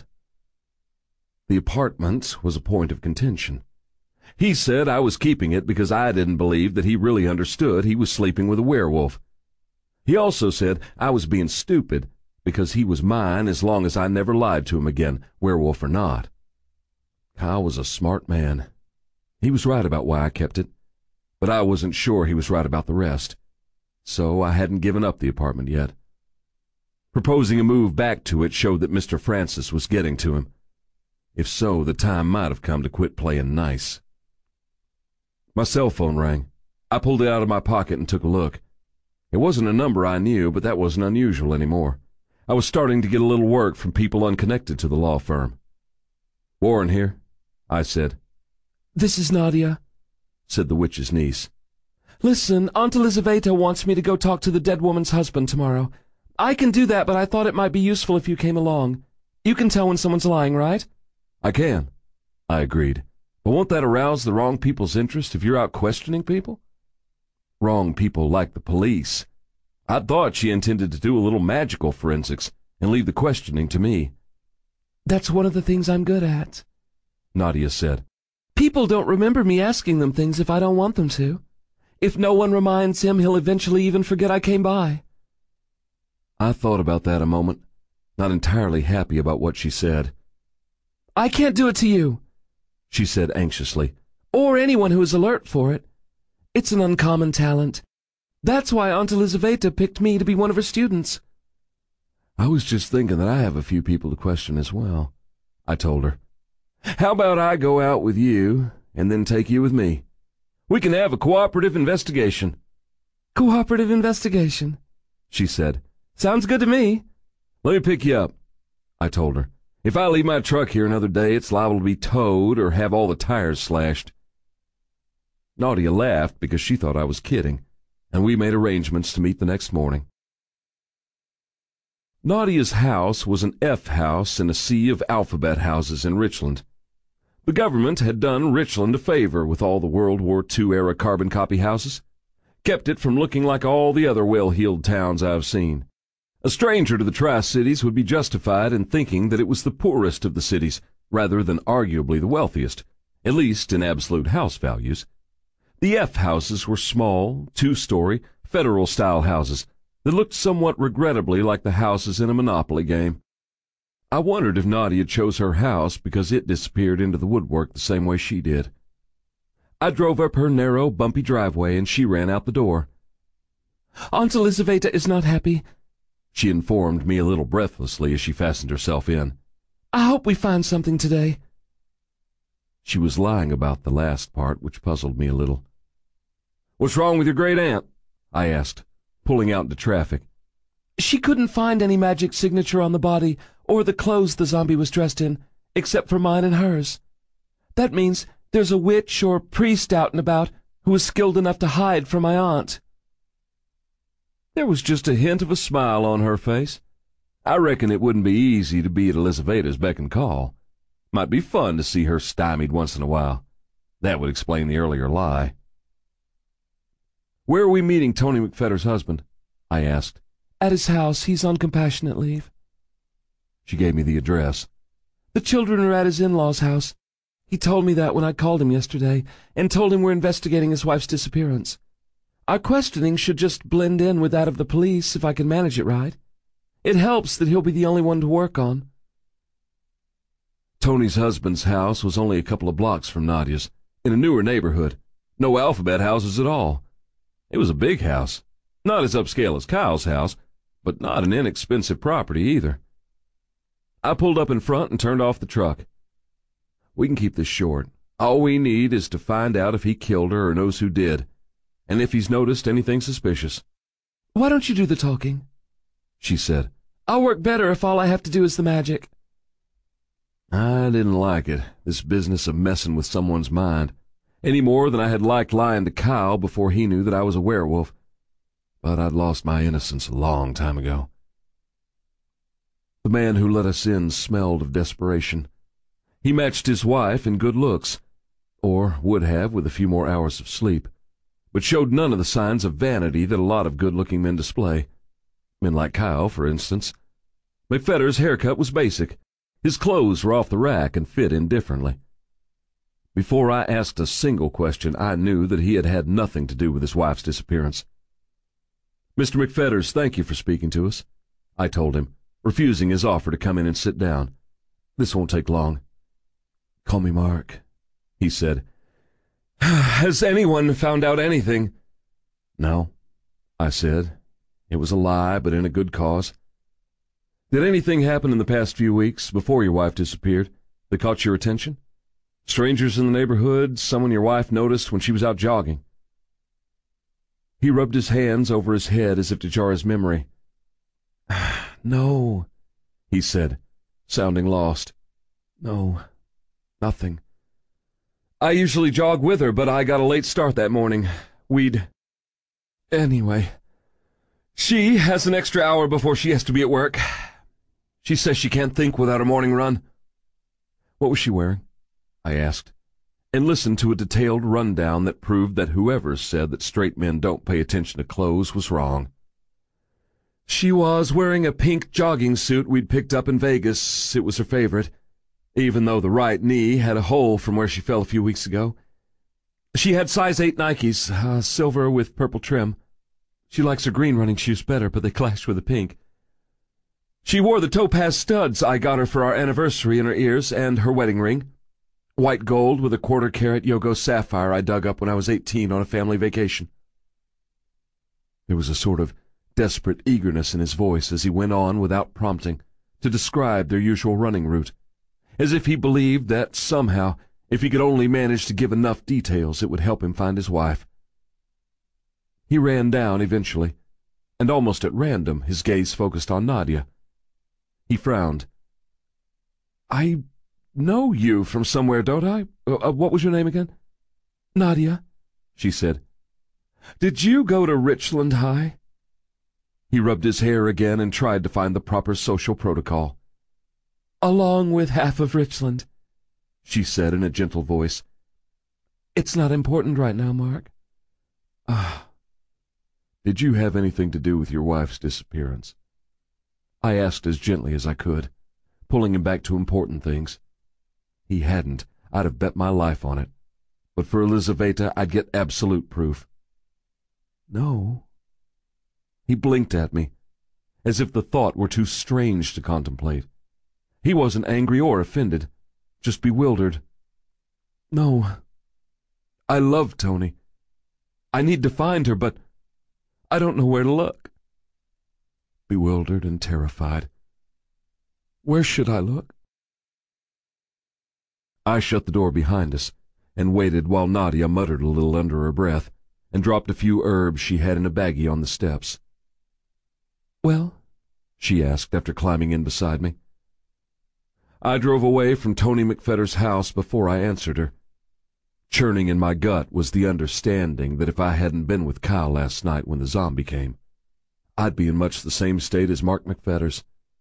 The apartment was a point of contention. He said I was keeping it because I didn't believe that he really understood he was sleeping with a werewolf. He also said I was being stupid because he was mine as long as I never lied to him again, werewolf or not. Kyle was a smart man. He was right about why I kept it, but I wasn't sure he was right about the rest, so I hadn't given up the apartment yet. Proposing a move back to it showed that Mr. Francis was getting to him. If so, the time might have come to quit playing nice. My cell phone rang. I pulled it out of my pocket and took a look. It wasn't a number I knew, but that wasn't unusual anymore. I was starting to get a little work from people unconnected to the law firm. Warren here, I said. This is Nadia, said the witch's niece. Listen, Aunt Elizaveta wants me to go talk to the dead woman's husband tomorrow. I can do that, but I thought it might be useful if you came along. You can tell when someone's lying, right? I can, I agreed. But won't that arouse the wrong people's interest if you're out questioning people? Wrong people like the police. I thought she intended to do a little magical forensics and leave the questioning to me. That's one of the things I'm good at, Nadia said. People don't remember me asking them things if I don't want them to. If no one reminds him, he'll eventually even forget I came by. I thought about that a moment, not entirely happy about what she said. I can't do it to you, she said anxiously. Or anyone who is alert for it. It's an uncommon talent. That's why Aunt Elizaveta picked me to be one of her students. I was just thinking that I have a few people to question as well, I told her. How about I go out with you and then take you with me? We can have a cooperative investigation. Cooperative investigation, she said. Sounds good to me. Let me pick you up, I told her. If I leave my truck here another day, it's liable to be towed or have all the tires slashed. Nadia laughed because she thought I was kidding, and we made arrangements to meet the next morning. Nadia's house was an F house in a sea of alphabet houses in Richland. The government had done Richland a favor with all the World War II-era carbon copy houses, kept it from looking like all the other well-heeled towns I've seen. A stranger to the Tri-Cities would be justified in thinking that it was the poorest of the cities, rather than arguably the wealthiest, at least in absolute house values. The F houses were small, two-story, federal-style houses that looked somewhat regrettably like the houses in a Monopoly game. I wondered if Nadia chose her house because it disappeared into the woodwork the same way she did. I drove up her narrow, bumpy driveway, and she ran out the door. Aunt Elizaveta is not happy, she informed me a little breathlessly as she fastened herself in. I hope we find something today. She was lying about the last part, which puzzled me a little. What's wrong with your great aunt? I asked, pulling out into traffic. She couldn't find any magic signature on the body or the clothes the zombie was dressed in, except for mine and hers. That means there's a witch or priest out and about who was skilled enough to hide from my aunt. There was just a hint of a smile on her face. I reckon it wouldn't be easy to be at Elizaveta's beck and call. Might be fun to see her stymied once in a while. That would explain the earlier lie. Where are we meeting Tony McFetter's husband? I asked. At his house. He's on compassionate leave. She gave me the address. The children are at his in-laws' house. He told me that when I called him yesterday, and told him we're investigating his wife's disappearance. Our questioning should just blend in with that of the police if I can manage it right. It helps that he'll be the only one to work on. Tony's husband's house was only a couple of blocks from Nadia's, in a newer neighborhood. No alphabet houses at all. It was a big house. Not as upscale as Kyle's house, but not an inexpensive property either. I pulled up in front and turned off the truck. We can keep this short. All we need is to find out if he killed her or knows who did, and if he's noticed anything suspicious. Why don't you do the talking? She said. I'll work better if all I have to do is the magic. I didn't like it, this business of messing with someone's mind, any more than I had liked lying to Kyle before he knew that I was a werewolf. But I'd lost my innocence a long time ago. The man who let us in smelled of desperation. He matched his wife in good looks, or would have with a few more hours of sleep, but showed none of the signs of vanity that a lot of good-looking men display. Men like Kyle, for instance. McFetter's haircut was basic. His clothes were off the rack and fit indifferently. Before I asked a single question, I knew that he had had nothing to do with his wife's disappearance. Mr. McFetters, thank you for speaking to us, I told him, refusing his offer to come in and sit down. This won't take long. Call me Mark, he said. Has anyone found out anything? No, I said. It was a lie, but in a good cause. Did anything happen in the past few weeks, before your wife disappeared, that caught your attention? Strangers in the neighborhood, someone your wife noticed when she was out jogging? He rubbed his hands over his head as if to jar his memory. No, he said, sounding lost. No, nothing. I usually jog with her, but I got a late start that morning. Anyway, she has an extra hour before she has to be at work. She says she can't think without a morning run. What was she wearing? I asked, and listened to a detailed rundown that proved that whoever said that straight men don't pay attention to clothes was wrong. She was wearing a pink jogging suit we'd picked up in Vegas. It was her favorite, even though the right knee had a hole from where she fell a few weeks ago. She had size 8 Nikes, silver with purple trim. She likes her green running shoes better, but they clash with the pink. She wore the topaz studs I got her for our anniversary in her ears, and her wedding ring. White gold with a 1/4-carat Yogo sapphire I dug up when I was 18 on a family vacation. There was a sort of desperate eagerness in his voice as he went on without prompting to describe their usual running route, as if he believed that somehow, if he could only manage to give enough details, it would help him find his wife. He ran down eventually, and almost at random his gaze focused on Nadia. He frowned. I know you from somewhere, don't I? What was your name again? Nadia, she said. Did you go to Richland High? He rubbed his hair again and tried to find the proper social protocol. Along with half of Richland, she said in a gentle voice. It's not important right now, Mark. Did you have anything to do with your wife's disappearance? I asked as gently as I could, pulling him back to important things. He hadn't. I'd have bet my life on it. But for Elizaveta, I'd get absolute proof. No. He blinked at me, as if the thought were too strange to contemplate. He wasn't angry or offended, just bewildered. No. I love Tony. I need to find her, but I don't know where to look. Bewildered and terrified. Where should I look? I shut the door behind us and waited while Nadia muttered a little under her breath and dropped a few herbs she had in a baggie on the steps. "Well?" she asked after climbing in beside me. I drove away from Tony McFetter's house before I answered her. Churning in my gut was the understanding that if I hadn't been with Kyle last night when the zombie came, I'd be in much the same state as Mark McFetters.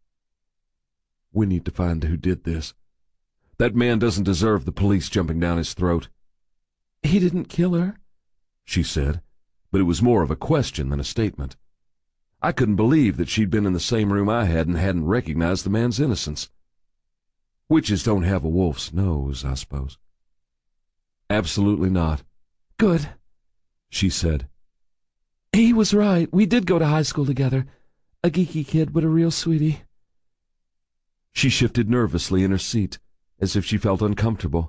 We need to find who did this. That man doesn't deserve the police jumping down his throat. "He didn't kill her," she said, but it was more of a question than a statement. I couldn't believe that she'd been in the same room I had and hadn't recognized the man's innocence. Witches don't have a wolf's nose, I suppose. Absolutely not. "Good," she said. "He was right. We did go to high school together. A geeky kid, but a real sweetie." She shifted nervously in her seat, as if she felt uncomfortable.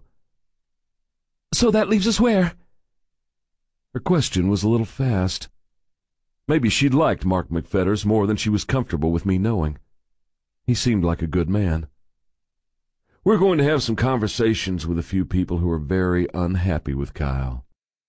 "So that leaves us where?" Her question was a little fast. Maybe she'd liked Mark McFetters more than she was comfortable with me knowing. He seemed like a good man. We're going to have some conversations with a few people who are very unhappy with Kyle.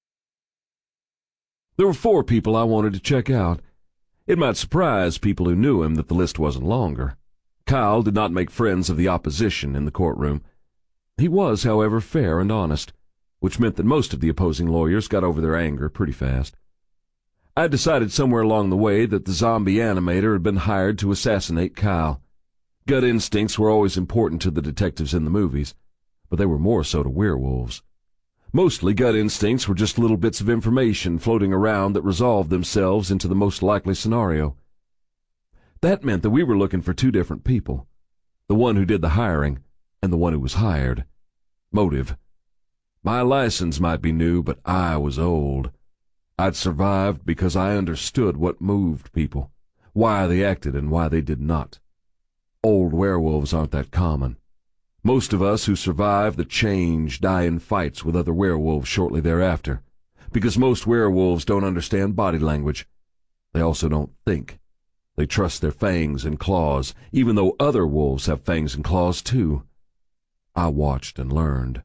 There were 4 people I wanted to check out. It might surprise people who knew him that the list wasn't longer. Kyle did not make friends of the opposition in the courtroom. He was, however, fair and honest, which meant that most of the opposing lawyers got over their anger pretty fast. I decided somewhere along the way that the zombie animator had been hired to assassinate Kyle. Gut instincts were always important to the detectives in the movies, but they were more so to werewolves. Mostly gut instincts were just little bits of information floating around that resolved themselves into the most likely scenario. That meant that we were looking for 2 different people, the one who did the hiring and the one who was hired. Motive. My license might be new, but I was old. I'd survived because I understood what moved people, why they acted and why they did not. Old werewolves aren't that common. Most of us who survive the change die in fights with other werewolves shortly thereafter, because most werewolves don't understand body language. They also don't think. They trust their fangs and claws, even though other wolves have fangs and claws too. I watched and learned.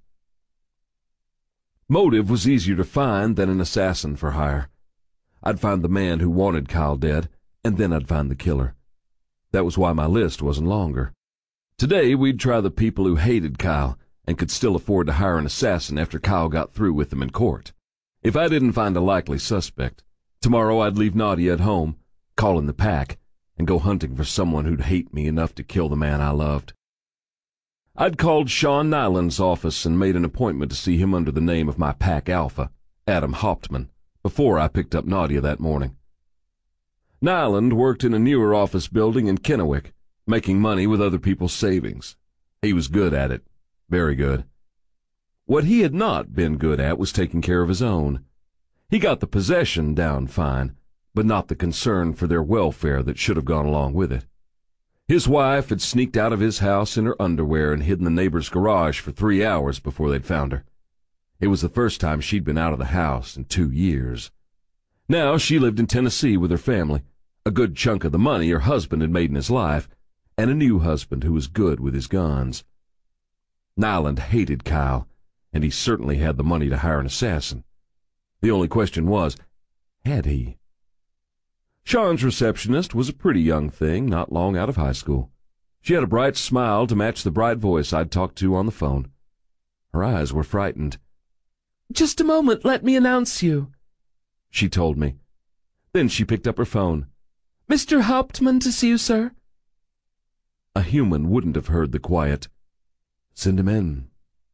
Motive was easier to find than an assassin for hire. I'd find the man who wanted Kyle dead, and then I'd find the killer. That was why my list wasn't longer. Today we'd try the people who hated Kyle and could still afford to hire an assassin after Kyle got through with them in court. If I didn't find a likely suspect, tomorrow I'd leave Nadia at home, call in the pack, and go hunting for someone who'd hate me enough to kill the man I loved. I'd called Sean Nyland's office and made an appointment to see him under the name of my pack alpha, Adam Hauptman, before I picked up Nadia that morning. Nyland worked in a newer office building in Kennewick, making money with other people's savings. He was good at it, very good. What he had not been good at was taking care of his own. He got the possession down fine, but not the concern for their welfare that should have gone along with it. His wife had sneaked out of his house in her underwear and hid in the neighbor's garage for 3 hours before they'd found her. It was the first time she'd been out of the house in 2 years. Now she lived in Tennessee with her family. A good chunk of the money her husband had made in his life, and a new husband who was good with his guns. Nyland hated Kyle, and he certainly had the money to hire an assassin. The only question was, had he? Sean's receptionist was a pretty young thing, not long out of high school. She had a bright smile to match the bright voice I'd talked to on the phone. Her eyes were frightened. "Just a moment, let me announce you," she told me. Then she picked up her phone. "Mr. Hauptman to see you, sir." A human wouldn't have heard the quiet, "Send him in."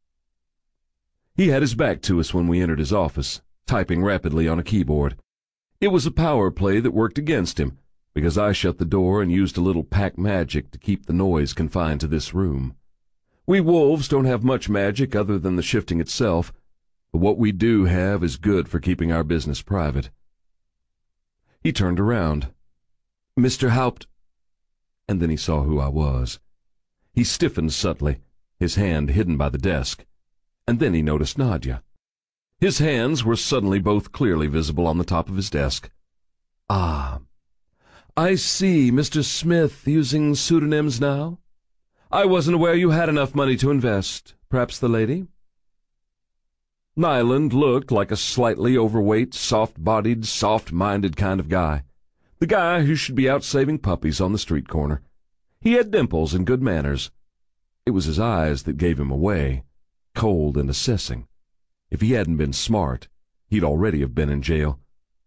He had his back to us when we entered his office, typing rapidly on a keyboard. It was a power play that worked against him, because I shut the door and used a little pack magic to keep the noise confined to this room. We wolves don't have much magic other than the shifting itself, but what we do have is good for keeping our business private. He turned around. "Mr. Haupt," and then he saw who I was. He stiffened subtly, his hand hidden by the desk, and then he noticed Nadia. His hands were suddenly both clearly visible on the top of his desk. "Ah, I see, Mr. Smith using pseudonyms now. I wasn't aware you had enough money to invest. Perhaps the lady?" Nyland looked like a slightly overweight, soft-bodied, soft-minded kind of guy. The guy who should be out saving puppies on the street corner. He had dimples and good manners. It was his eyes that gave him away, cold and assessing. If he hadn't been smart, he'd already have been in jail.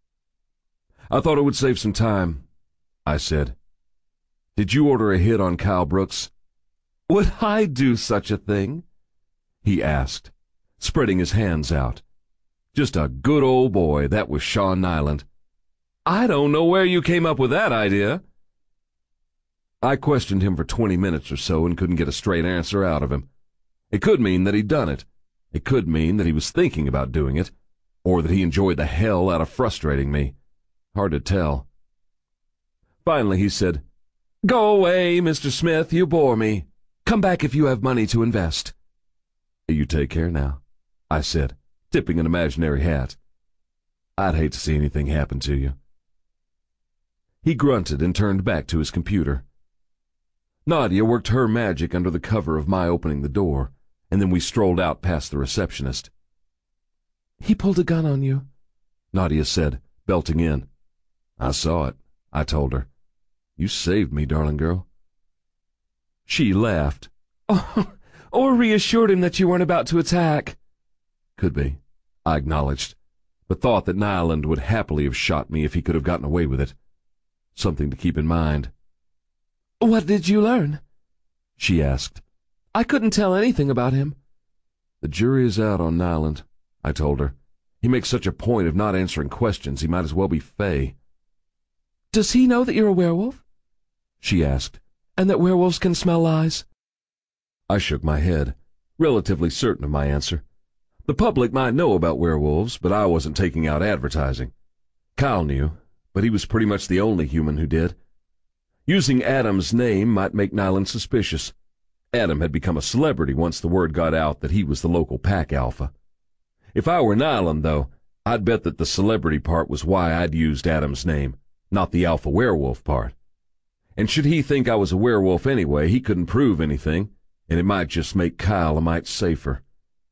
"I thought it would save some time," I said. "Did you order a hit on Kyle Brooks?" "Would I do such a thing?" he asked, spreading his hands out. Just a good old boy, that was Sean Nyland. "I don't know where you came up with that idea." I questioned him for 20 minutes or so and couldn't get a straight answer out of him. It could mean that he'd done it. It could mean that he was thinking about doing it, or that he enjoyed the hell out of frustrating me. Hard to tell. Finally he said, "Go away, Mr. Smith, you bore me. Come back if you have money to invest." "You take care now," I said, tipping an imaginary hat. "I'd hate to see anything happen to you." He grunted and turned back to his computer. Nadia worked her magic under the cover of my opening the door, and then we strolled out past the receptionist. "He pulled a gun on you," Nadia said, belting in. "I saw it," I told her. "You saved me, darling girl." She laughed. "Oh, or reassured him that you weren't about to attack." "Could be," I acknowledged, but thought that Nyland would happily have shot me if he could have gotten away with it. Something to keep in mind. "What did you learn?" she asked. "I couldn't tell anything about him." "The jury is out on Nyland," I told her. "He makes such a point of not answering questions, he might as well be Fey." "Does he know that you're a werewolf?" she asked. "And that werewolves can smell lies?" I shook my head, relatively certain of my answer. The public might know about werewolves, but I wasn't taking out advertising. Kyle knew, but he was pretty much the only human who did. Using Adam's name might make Nyland suspicious. Adam had become a celebrity once the word got out that he was the local pack alpha. If I were Nyland, though, I'd bet that the celebrity part was why I'd used Adam's name, not the alpha werewolf part. And should he think I was a werewolf anyway, he couldn't prove anything, and it might just make Kyle a mite safer.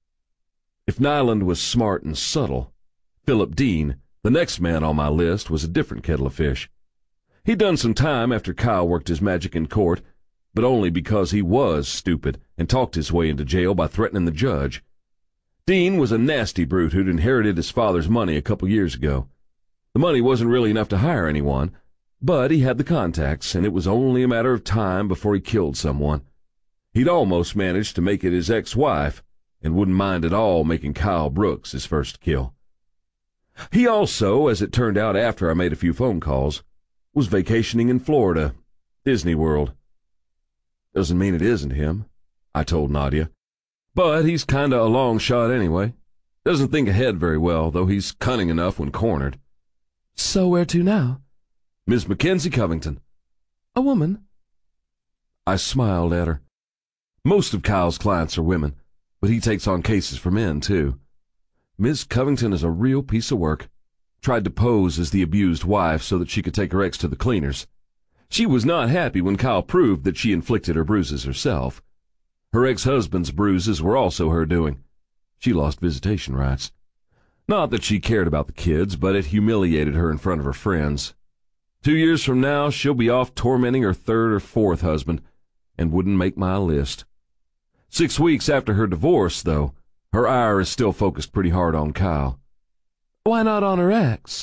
If Nyland was smart and subtle, Philip Dean, the next man on my list, was a different kettle of fish. He'd done some time after Kyle worked his magic in court, but only because he was stupid and talked his way into jail by threatening the judge. Dean was a nasty brute who'd inherited his father's money a couple years ago. The money wasn't really enough to hire anyone, but he had the contacts, and it was only a matter of time before he killed someone. He'd almost managed to make it his ex-wife, and wouldn't mind at all making Kyle Brooks his first kill. He also, as it turned out after I made a few phone calls, was vacationing in Florida, Disney World. "Doesn't mean it isn't him," I told Nadia. "But he's kinda a long shot anyway. Doesn't think ahead very well, though he's cunning enough when cornered." "So where to now?" "Miss Mackenzie Covington." "A woman?" I smiled at her. Most of Kyle's clients are women, but he takes on cases for men, too. Miss Covington is a real piece of work. Tried to pose as the abused wife so that she could take her ex to the cleaners. She was not happy when Kyle proved that she inflicted her bruises herself. Her ex-husband's bruises were also her doing. She lost visitation rights. Not that she cared about the kids, but it humiliated her in front of her friends. 2 years from now, she'll be off tormenting her third or fourth husband, and wouldn't make my list. 6 weeks after her divorce, though, her ire is still focused pretty hard on Kyle. "Why not on her ex?"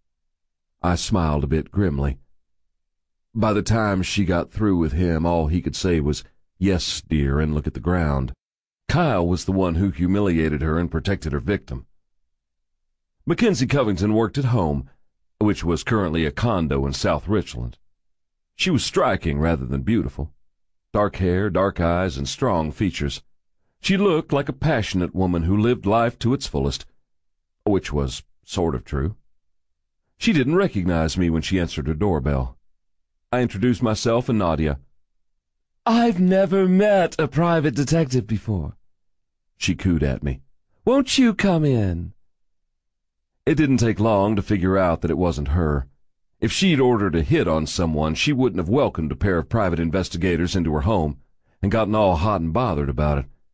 I smiled a bit grimly. By the time she got through with him, all he could say was, "Yes, dear," and look at the ground. Kyle was the one who humiliated her and protected her victim. Mackenzie Covington worked at home, which was currently a condo in South Richland. She was striking rather than beautiful. Dark hair, dark eyes, and strong features. She looked like a passionate woman who lived life to its fullest, which was sort of true. She didn't recognize me when she answered her doorbell. I introduced myself and Nadia. "I've never met a private detective before," she cooed at me. "Won't you come in?" It didn't take long to figure out that it wasn't her. If she'd ordered a hit on someone, she wouldn't have welcomed a pair of private investigators into her home and gotten all hot and bothered about it.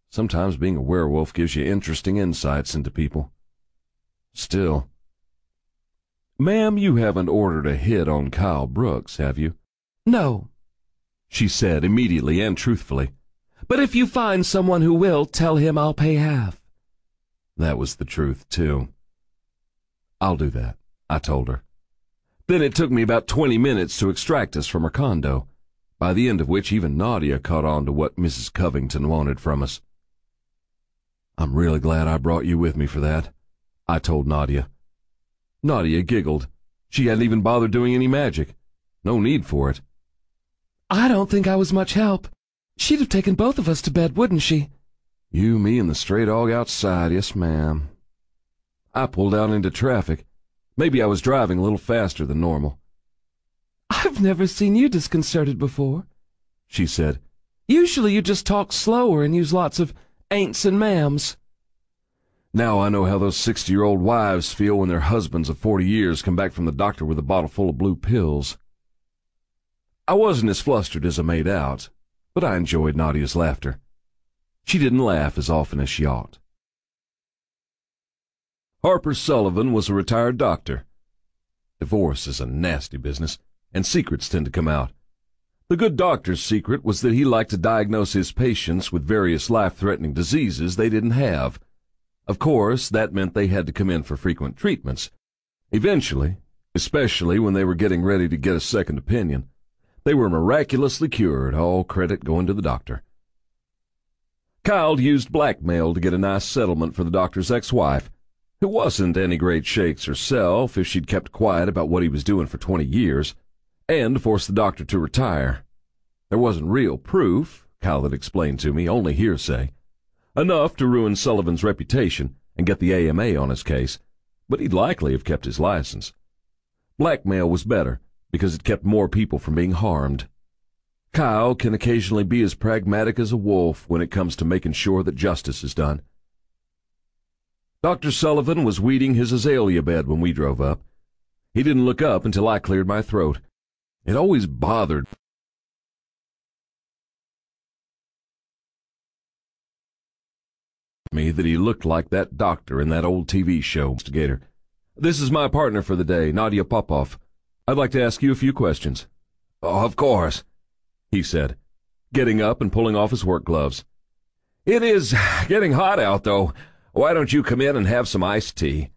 Sometimes being a werewolf gives you interesting insights into people. Still. Ma'am, you haven't ordered a hit on Kyle Brooks, have you? No, She said immediately and truthfully. but if you find someone who will, tell him I'll pay half. That was the truth, too. I'll do that, I told her. Then it took me about 20 minutes to extract us from her condo, by the end of which even Nadia caught on to what Mrs. Covington wanted from us. I'm really glad I brought you with me for that, I told Nadia. Nadia giggled. She hadn't even bothered doing any magic. No need for it. I don't think I was much help. She'd have taken both of us to bed, wouldn't she? You, me, and the stray dog outside, yes, ma'am. I pulled out into traffic. Maybe I was driving a little faster than normal. I've never seen you disconcerted before, She said. Usually you just talk slower and use lots of ain'ts and ma'ams. Now I know how those 60-year-old wives feel when their husbands of 40 years come back from the doctor with a bottle full of blue pills. I wasn't as flustered as I made out, but I enjoyed Nadia's laughter. She didn't laugh as often as she ought. Harper Sullivan was a retired doctor. Divorce is a nasty business, and secrets tend to come out. The good doctor's secret was that he liked to diagnose his patients with various life-threatening diseases they didn't have. Of course, that meant they had to come in for frequent treatments. Eventually, especially when they were getting ready to get a second opinion, they were miraculously cured, all credit going to the doctor. Kyle used blackmail to get a nice settlement for the doctor's ex-wife, who wasn't any great shakes herself if she'd kept quiet about what he was doing for 20 years, and forced the doctor to retire. There wasn't real proof, Kyle had explained to me, only hearsay. Enough to ruin Sullivan's reputation and get the AMA on his case, but he'd likely have kept his license. Blackmail was better, because it kept more people from being harmed. Kyle can occasionally be as pragmatic as a wolf when it comes to making sure that justice is done. Dr. Sullivan was weeding his azalea bed when we drove up. He didn't look up until I cleared my throat. It always bothered me that he looked like that doctor in that old TV show, Investigator. This is my partner for the day, Nadia Popov. I'd like to ask you a few questions. Oh, of course, he said, getting up and pulling off his work gloves. It is getting hot out, though. Why don't you come in and have some iced tea?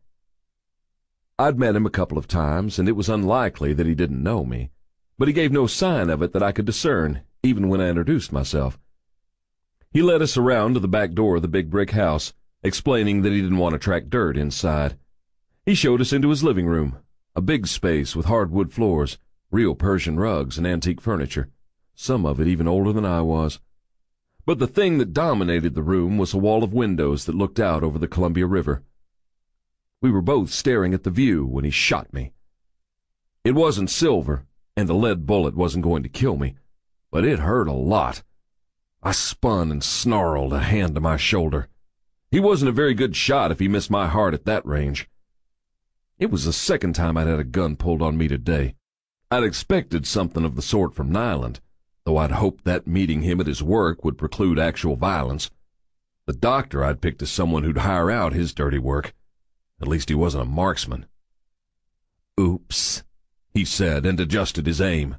I'd met him a couple of times, and it was unlikely that he didn't know me, but he gave no sign of it that I could discern, even when I introduced myself. He led us around to the back door of the big brick house, explaining that he didn't want to track dirt inside. He showed us into his living room, a big space with hardwood floors, real Persian rugs, and antique furniture, some of it even older than I was. But the thing that dominated the room was a wall of windows that looked out over the Columbia River. We were both staring at the view when he shot me. It wasn't silver, and the lead bullet wasn't going to kill me, but it hurt a lot. I spun and snarled, a hand to my shoulder. He wasn't a very good shot if he missed my heart at that range. It was the second time I'd had a gun pulled on me today. I'd expected something of the sort from Nyland, though I'd hoped that meeting him at his work would preclude actual violence. The doctor I'd picked as someone who'd hire out his dirty work. At least he wasn't a marksman. Oops, he said, and adjusted his aim.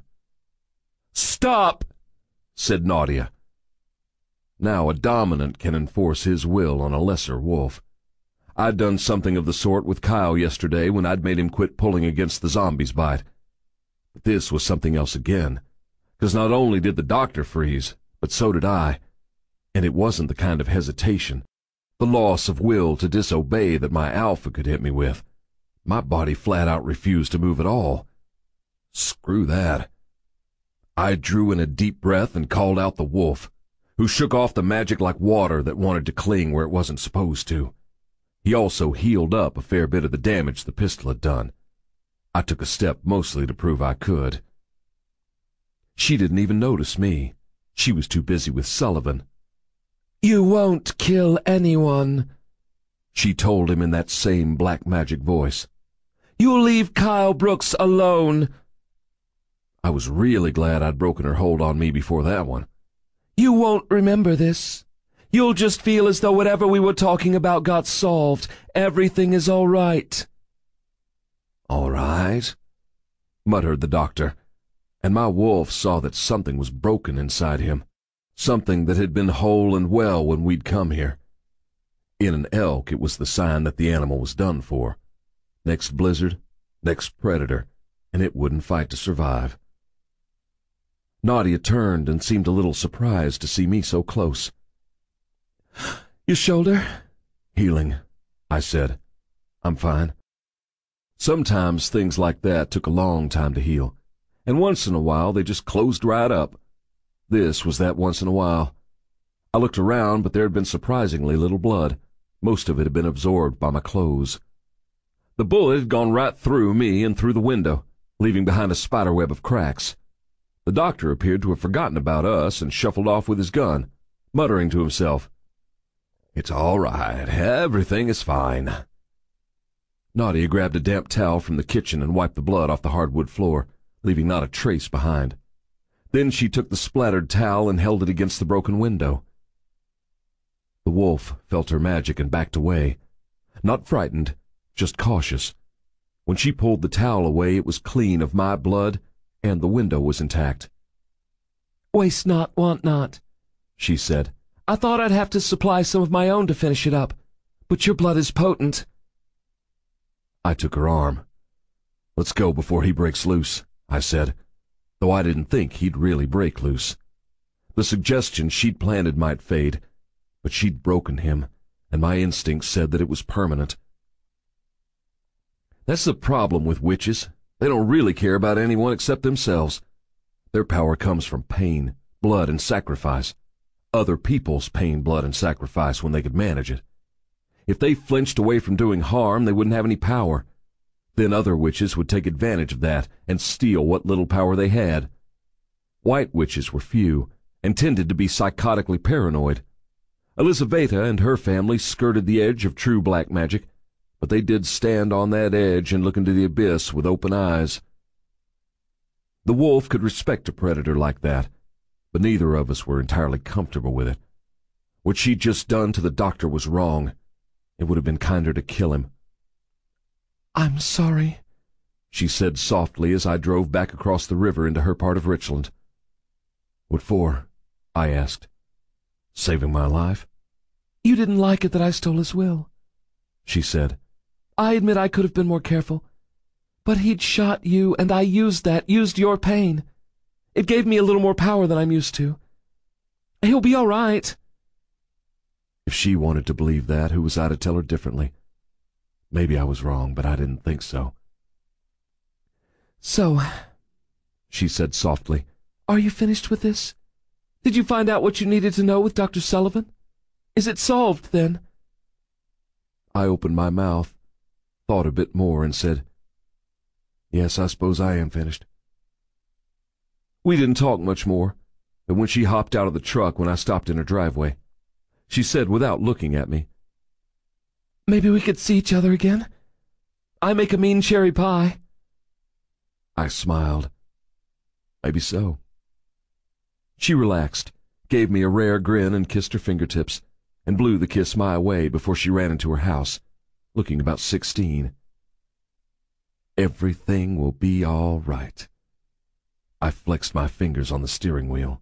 Stop, said Nadia. Now a dominant can enforce his will on a lesser wolf. I'd done something of the sort with Kyle yesterday when I'd made him quit pulling against the zombie's bite. But this was something else again, because not only did the doctor freeze, but so did I. And it wasn't the kind of hesitation, the loss of will to disobey that my alpha could hit me with. My body flat out refused to move at all. Screw that. I drew in a deep breath and called out the wolf, who shook off the magic like water that wanted to cling where it wasn't supposed to. He also healed up a fair bit of the damage the pistol had done. I took a step mostly to prove I could. She didn't even notice me. She was too busy with Sullivan. You won't kill anyone, she told him in that same black magic voice. You'll leave Kyle Brooks alone. I was really glad I'd broken her hold on me before that one. You won't remember this. You'll just feel as though whatever we were talking about got solved. Everything is all right." "All right," muttered the doctor, and my wolf saw that something was broken inside him, something that had been whole and well when we'd come here. In an elk, it was the sign that the animal was done for. Next blizzard, next predator, and it wouldn't fight to survive. Nadia turned and seemed a little surprised to see me so close. "Your shoulder?" "Healing," I said. "I'm fine." Sometimes things like that took a long time to heal, and once in a while they just closed right up. This was that once in a while. I looked around, but there had been surprisingly little blood. Most of it had been absorbed by my clothes. The bullet had gone right through me and through the window, leaving behind a spiderweb of cracks. The doctor appeared to have forgotten about us and shuffled off with his gun, muttering to himself, "It's all right. Everything is fine." Nadia grabbed a damp towel from the kitchen and wiped the blood off the hardwood floor, leaving not a trace behind. Then she took the splattered towel and held it against the broken window. The wolf felt her magic and backed away, not frightened, just cautious. When she pulled the towel away, it was clean of my blood, and the window was intact. "Waste not, want not," she said. "I thought I'd have to supply some of my own to finish it up, but your blood is potent." I took her arm. "Let's go before he breaks loose," I said, though I didn't think he'd really break loose. The suggestion she'd planted might fade, but she'd broken him, and my instincts said that it was permanent. That's the problem with witches. They don't really care about anyone except themselves. Their power comes from pain, blood, and sacrifice. Other people's pain, blood, and sacrifice when they could manage it. If they flinched away from doing harm, they wouldn't have any power. Then other witches would take advantage of that and steal what little power they had. White witches were few and tended to be psychotically paranoid. Elizaveta and her family skirted the edge of true black magic, but they did stand on that edge and look into the abyss with open eyes. The wolf could respect a predator like that, but neither of us were entirely comfortable with it. What she'd just done to the doctor was wrong. It would have been kinder to kill him. "I'm sorry," she said softly as I drove back across the river into her part of Richland. "What for?" I asked. "Saving my life?" "You didn't like it that I stole his will," she said. "I admit I could have been more careful. But he'd shot you, and I used your pain. It gave me a little more power than I'm used to. He'll be all right." If she wanted to believe that, who was I to tell her differently? Maybe I was wrong, but I didn't think so. "So," she said softly, "are you finished with this? Did you find out what you needed to know with Dr. Sullivan? Is it solved, then?" I opened my mouth, thought a bit more, and said, "Yes, I suppose I am finished." We didn't talk much more, but when she hopped out of the truck when I stopped in her driveway, she said without looking at me, "Maybe we could see each other again. I make a mean cherry pie." I smiled. Maybe so. She relaxed, gave me a rare grin and kissed her fingertips, and blew the kiss my way before she ran into her house, looking about 16. Everything will be all right. I flexed my fingers on the steering wheel.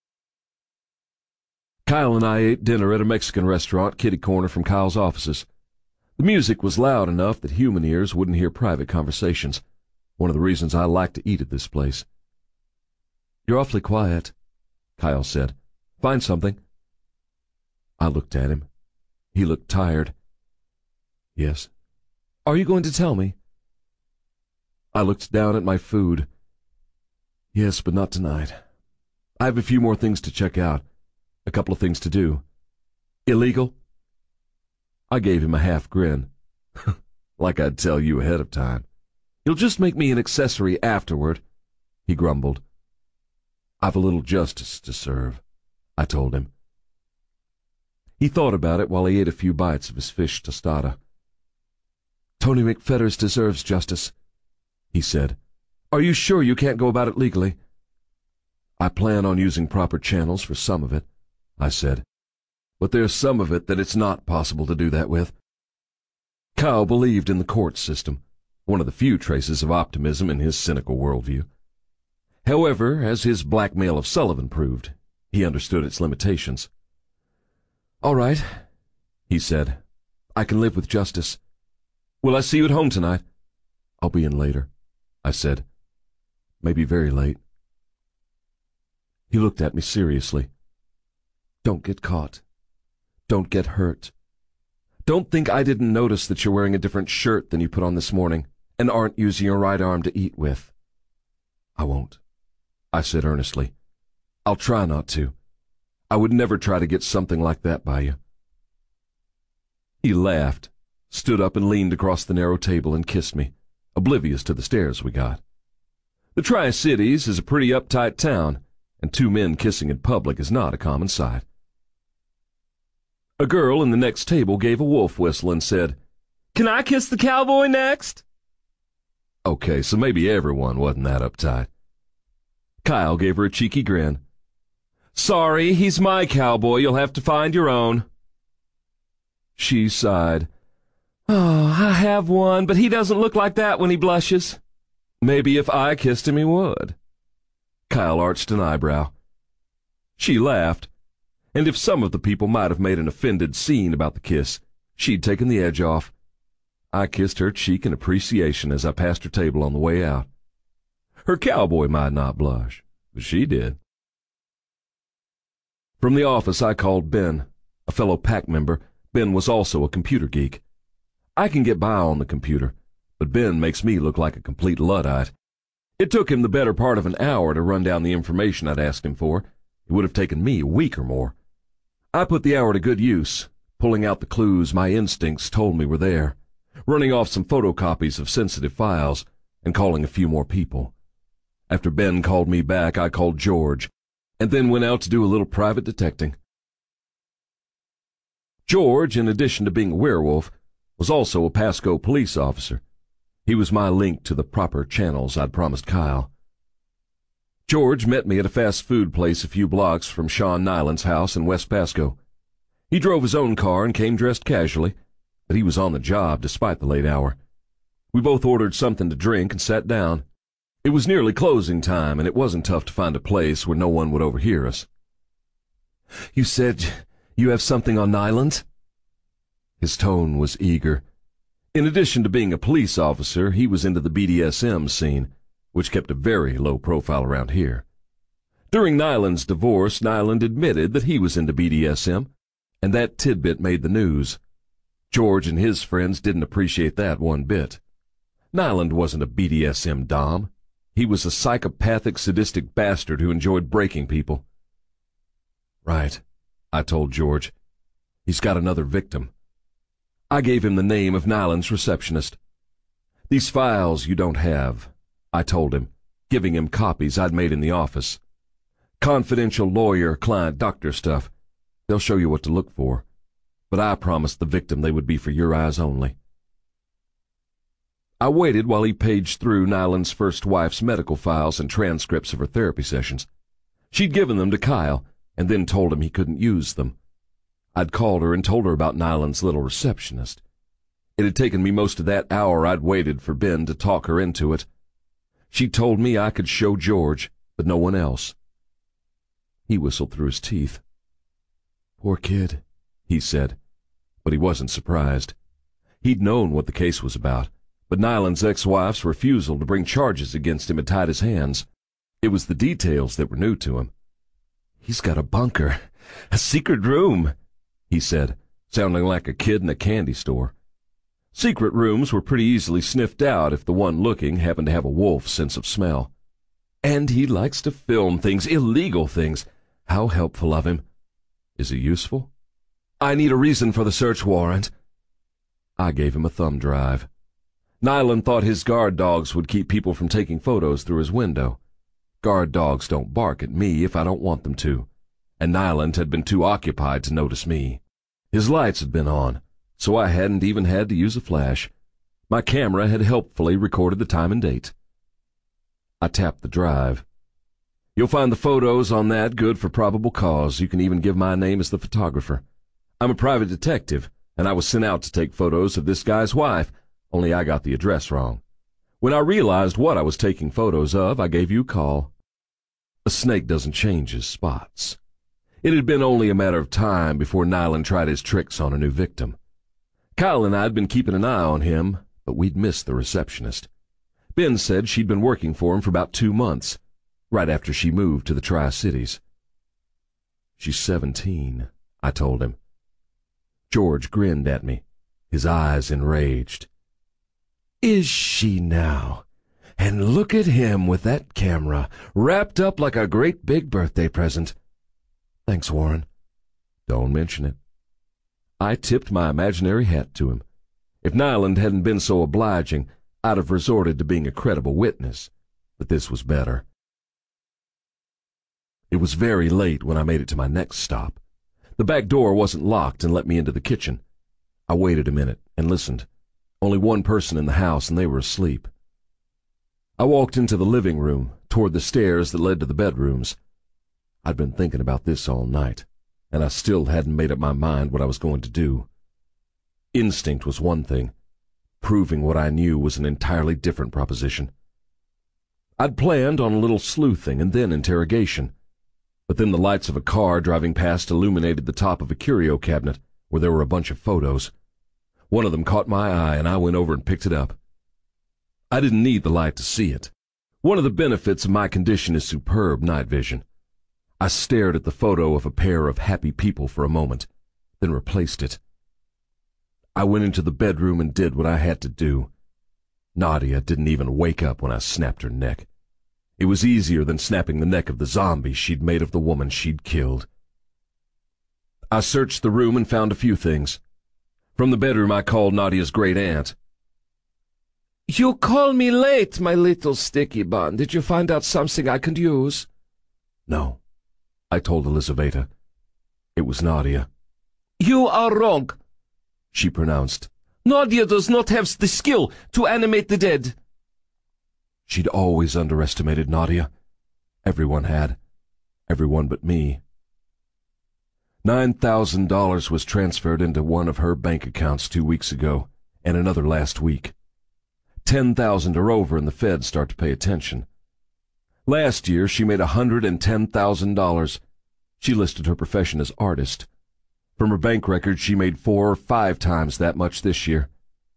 Kyle and I ate dinner at a Mexican restaurant kitty corner from Kyle's offices. The music was loud enough that human ears wouldn't hear private conversations, one of the reasons I like to eat at this place. "You're awfully quiet," Kyle said. "Find something." I looked at him. He looked tired. "Yes." "Are you going to tell me?" I looked down at my food. "Yes, but not tonight. I have a few more things to check out. A couple of things to do." "Illegal?" I gave him a half grin. "Like I'd tell you ahead of time. You'll just make me an accessory afterward," he grumbled. "I've a little justice to serve," I told him. He thought about it while he ate a few bites of his fish tostada. "Tony McFetters deserves justice," he said. "Are you sure you can't go about it legally?" "I plan on using proper channels for some of it," I said. but there's some of it that it's not possible to do that with. Kyle believed in the court system, one of the few traces of optimism in his cynical worldview. However, as his blackmail of Sullivan proved, he understood its limitations. "All right," he said. "I can live with justice. Will I see you at home tonight?" "I'll be in later," I said. "Maybe very late." He looked at me seriously. "Don't get caught. Don't get hurt. Don't think I didn't notice that you're wearing a different shirt than you put on this morning and aren't using your right arm to eat with." "I won't," I said earnestly. "I'll try not to. I would never try to get something like that by you." He laughed, stood up and leaned across the narrow table and kissed me, oblivious to the stares we got. The Tri-Cities is a pretty uptight town, and two men kissing in public is not a common sight. A girl in the next table gave a wolf whistle and said, "Can I kiss the cowboy next?" Okay, so maybe everyone wasn't that uptight. Kyle gave her a cheeky grin. "Sorry, he's my cowboy. You'll have to find your own." She sighed. "Oh, I have one, but he doesn't look like that when he blushes." "Maybe if I kissed him he would." Kyle arched an eyebrow. She laughed, and if some of the people might have made an offended scene about the kiss, she'd taken the edge off. I kissed her cheek in appreciation as I passed her table on the way out. Her cowboy might not blush, but she did. From the office I called Ben, a fellow PAC member. Ben was also a computer geek. I can get by on the computer, but Ben makes me look like a complete Luddite. It took him the better part of an hour to run down the information I'd asked him for. It would have taken me a week or more. I put the hour to good use, pulling out the clues my instincts told me were there, running off some photocopies of sensitive files, and calling a few more people. After Ben called me back, I called George, and then went out to do a little private detecting. George, in addition to being a werewolf, was also a Pasco police officer. He was my link to the proper channels I'd promised Kyle. George met me at a fast food place a few blocks from Sean Nyland's house in West Pasco. He drove his own car and came dressed casually, but he was on the job despite the late hour. We both ordered something to drink and sat down. It was nearly closing time, and it wasn't tough to find a place where no one would overhear us. "You said you have something on Nyland?" His tone was eager. In addition to being a police officer, he was into the BDSM scene, which kept a very low profile around here. During Nyland's divorce, Nyland admitted that he was into BDSM, and that tidbit made the news. George and his friends didn't appreciate that one bit. Nyland wasn't a BDSM dom. He was a psychopathic, sadistic bastard who enjoyed breaking people. "Right," I told George. "He's got another victim." I gave him the name of Nyland's receptionist. "These files you don't have," I told him, giving him copies I'd made in the office. "Confidential lawyer-client-doctor stuff. They'll show you what to look for. But I promised the victim they would be for your eyes only." I waited while he paged through Nyland's first wife's medical files and transcripts of her therapy sessions. She'd given them to Kyle, and then told him he couldn't use them. I'd called her and told her about Nyland's little receptionist. It had taken me most of that hour I'd waited for Ben to talk her into it. She told me I could show George, but no one else. He whistled through his teeth. "Poor kid," he said, but he wasn't surprised. He'd known what the case was about, but Nyland's ex-wife's refusal to bring charges against him had tied his hands. It was the details that were new to him. "He's got a bunker, a secret room," he said, sounding like a kid in a candy store. Secret rooms were pretty easily sniffed out if the one looking happened to have a wolf's sense of smell. "And he likes to film things, illegal things. How helpful of him." "Is it useful?" "I need a reason for the search warrant." I gave him a thumb drive. Nyland thought his guard dogs would keep people from taking photos through his window. Guard dogs don't bark at me if I don't want them to, and Nyland had been too occupied to notice me. His lights had been on, so I hadn't even had to use a flash. My camera had helpfully recorded the time and date. I tapped the drive. "You'll find the photos on that good for probable cause. You can even give my name as the photographer. I'm a private detective, and I was sent out to take photos of this guy's wife, only I got the address wrong. When I realized what I was taking photos of, I gave you a call. A snake doesn't change his spots. It had been only a matter of time before Nyland tried his tricks on a new victim. Kyle and I had been keeping an eye on him, but we'd missed the receptionist. Ben said she'd been working for him for about 2 months, right after she moved to the Tri-Cities. She's 17, I told him. George grinned at me, his eyes enraged. Is she now? And look at him with that camera, wrapped up like a great big birthday present. Thanks, Warren. Don't mention it. I tipped my imaginary hat to him. If Nyland hadn't been so obliging, I'd have resorted to being a credible witness, but this was better. It was very late when I made it to my next stop. The back door wasn't locked and let me into the kitchen. I waited a minute and listened. Only one person in the house, and they were asleep. I walked into the living room, toward the stairs that led to the bedrooms. I'd been thinking about this all night, and I still hadn't made up my mind what I was going to do. Instinct was one thing. Proving what I knew was an entirely different proposition. I'd planned on a little sleuthing and then interrogation. But then the lights of a car driving past illuminated the top of a curio cabinet where there were a bunch of photos. One of them caught my eye, and I went over and picked it up. I didn't need the light to see it. One of the benefits of my condition is superb night vision. I stared at the photo of a pair of happy people for a moment, then replaced it. I went into the bedroom and did what I had to do. Nadia didn't even wake up when I snapped her neck. It was easier than snapping the neck of the zombie she'd made of the woman she'd killed. I searched the room and found a few things. From the bedroom, I called Nadia's great-aunt. You call me late, my little sticky bun. Did you find out something I could use? No, I told Elizaveta. It was Nadia. You are wrong, she pronounced. Nadia does not have the skill to animate the dead. She'd always underestimated Nadia. Everyone had. Everyone but me. $9,000 was transferred into one of her bank accounts 2 weeks ago, and another last week. 10,000 are over and the feds start to pay attention. Last year, she made $110,000. She listed her profession as artist. From her bank records, she made 4 or 5 times that much this year.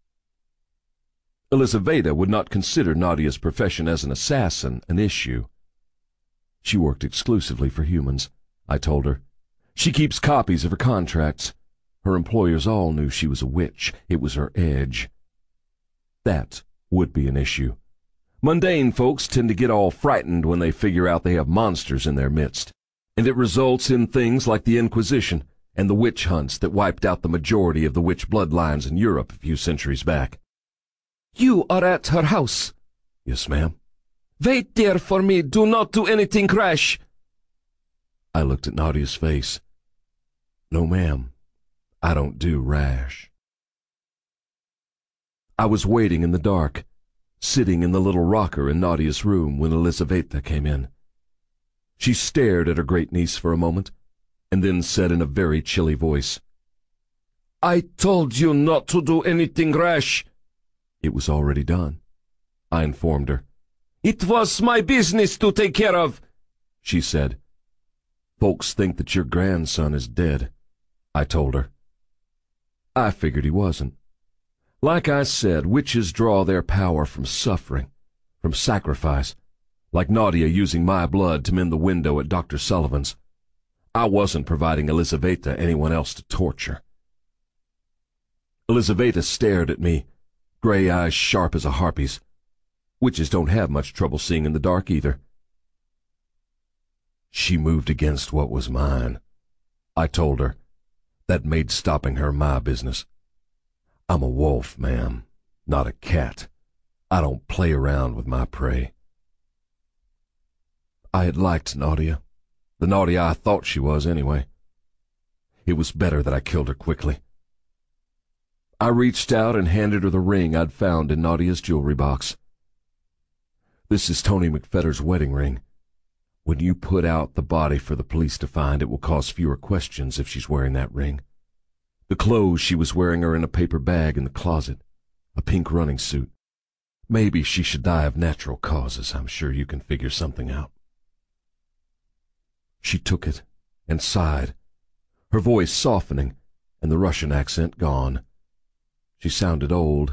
Elizaveta would not consider Nadia's profession as an assassin an issue. She worked exclusively for humans, I told her. She keeps copies of her contracts. Her employers all knew she was a witch. It was her edge. That would be an issue. Mundane folks tend to get all frightened when they figure out they have monsters in their midst, and it results in things like the Inquisition and the witch hunts that wiped out the majority of the witch bloodlines in Europe a few centuries back. You are at her house. Yes, ma'am. Wait there for me. Do not do anything rash. I looked at Nadia's face. No, ma'am. I don't do rash. I was waiting in the dark, sitting in the little rocker in Nadia's room when Elizaveta came in. She stared at her great-niece for a moment, and then said in a very chilly voice, I told you not to do anything rash. It was already done, I informed her. It was my business to take care of, she said. Folks think that your grandson is dead, I told her. I figured he wasn't. Like I said, witches draw their power from suffering, from sacrifice, like Nadia using my blood to mend the window at Dr. Sullivan's. I wasn't providing Elizaveta anyone else to torture. Elizaveta stared at me, gray eyes sharp as a harpy's. Witches don't have much trouble seeing in the dark either. She moved against what was mine, I told her. That made stopping her my business. I'm a wolf, ma'am, not a cat. I don't play around with my prey. I had liked Nadia, the Nadia I thought she was anyway. It was better that I killed her quickly. I reached out and handed her the ring I'd found in Nadia's jewelry box. This is Tony McFetter's wedding ring. When you put out the body for the police to find, it will cause fewer questions if she's wearing that ring. The clothes she was wearing are in a paper bag in the closet, a pink running suit. Maybe she should die of natural causes. I'm sure you can figure something out. She took it and sighed, her voice softening and the Russian accent gone. She sounded old.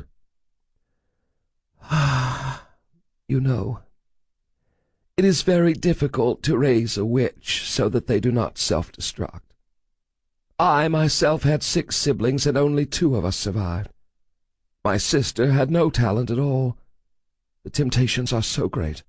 You know, it is very difficult to raise a witch so that they do not self-destruct. I myself had 6 siblings and only 2 of us survived. My sister had no talent at all. The temptations are so great.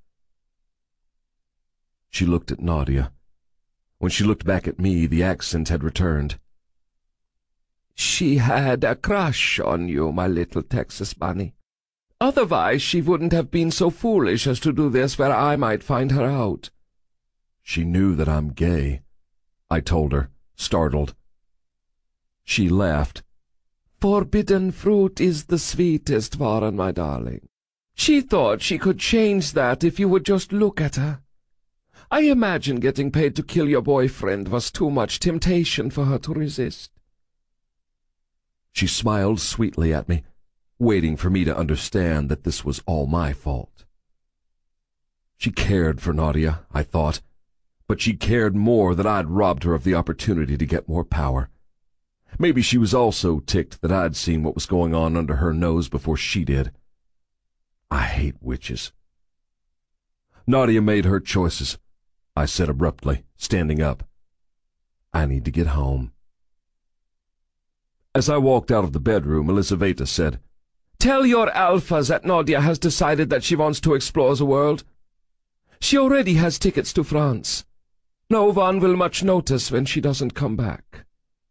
She looked at Nadia. When she looked back at me, the accent had returned. She had a crush on you, my little Texas bunny. Otherwise she wouldn't have been so foolish as to do this where I might find her out. She knew that I'm gay, I told her, startled. She laughed. Forbidden fruit is the sweetest, Warren, my darling. She thought she could change that if you would just look at her. I imagine getting paid to kill your boyfriend was too much temptation for her to resist. She smiled sweetly at me, waiting for me to understand that this was all my fault. She cared for Nadia, I thought, but she cared more that I'd robbed her of the opportunity to get more power. Maybe she was also ticked that I'd seen what was going on under her nose before she did. I hate witches. Nadia made her choices, I said abruptly, standing up. I need to get home. As I walked out of the bedroom, Elizaveta said, "Tell your alphas that Nadia has decided that she wants to explore the world. She already has tickets to France. No one will much notice when she doesn't come back."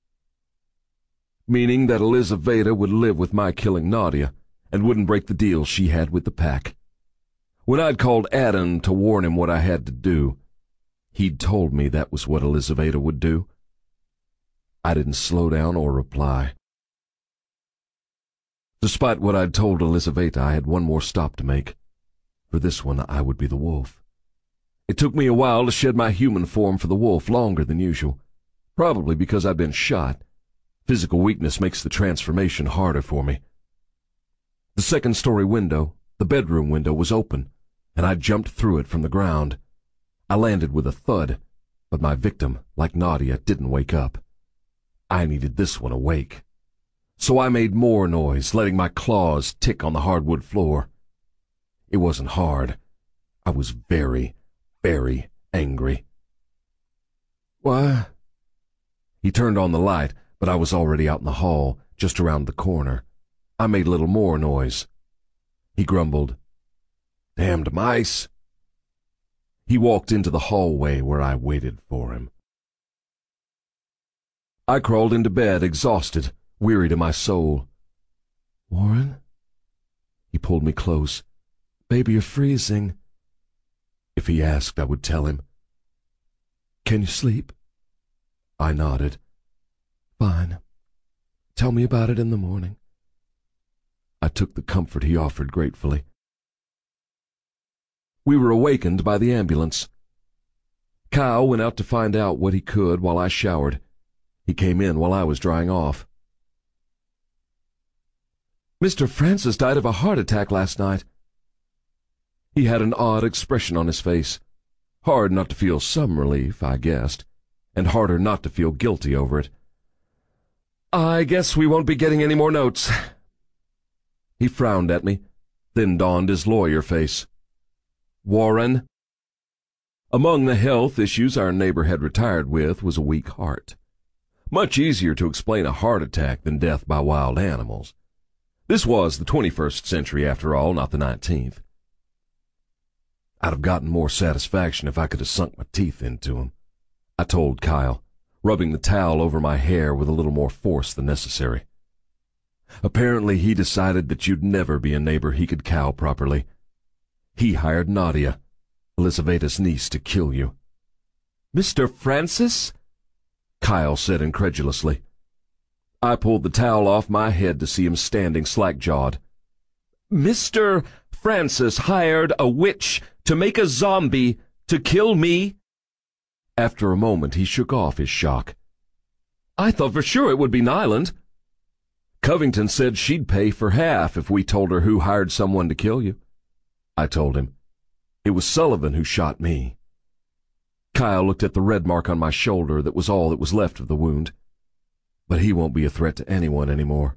Meaning that Elizaveta would live with my killing Nadia and wouldn't break the deal she had with the pack. When I'd called Adam to warn him what I had to do, he'd told me that was what Elizaveta would do. I didn't slow down or reply. Despite what I'd told Elizaveta, I had one more stop to make. For this one, I would be the wolf. It took me a while to shed my human form for the wolf, longer than usual. Probably because I'd been shot. Physical weakness makes the transformation harder for me. The second-story window, the bedroom window, was open, and I jumped through it from the ground. I landed with a thud, but my victim, like Nadia, didn't wake up. I needed this one awake. So I made more noise, letting my claws tick on the hardwood floor. It wasn't hard. I was very, very angry. "What?" He turned on the light, but I was already out in the hall, just around the corner. I made a little more noise. He grumbled, "Damned mice." He walked into the hallway where I waited for him. I crawled into bed, exhausted, weary to my soul. "Warren?" He pulled me close. "Baby, you're freezing." If he asked, I would tell him. "Can you sleep?" I nodded. "Fine. Tell me about it in the morning." I took the comfort he offered gratefully. We were awakened by the ambulance. Kyle went out to find out what he could while I showered. He came in while I was drying off. "Mr. Francis died of a heart attack last night." He had an odd expression on his face. Hard not to feel some relief, I guessed, and harder not to feel guilty over it. "I guess we won't be getting any more notes." He frowned at me, then donned his lawyer face. "Warren?" Among the health issues our neighbor had retired with was a weak heart. Much easier to explain a heart attack than death by wild animals. This was the 21st century, after all, not the 19th. I'd have gotten more satisfaction if I could have sunk my teeth into him, I told Kyle, rubbing the towel over my hair with a little more force than necessary. Apparently he decided that you'd never be a neighbor he could cow properly. He hired Nadia, Elizaveta's niece, to kill you. "Mr. Francis?" Kyle said incredulously. I pulled the towel off my head to see him standing slack-jawed. "Mr. Francis hired a witch to make a zombie to kill me?" After a moment he shook off his shock. "I thought for sure it would be Nyland." Covington said she'd pay for half if we told her who hired someone to kill you. I told him. It was Sullivan who shot me. Kyle looked at the red mark on my shoulder that was all that was left of the wound. But he won't be a threat to anyone anymore.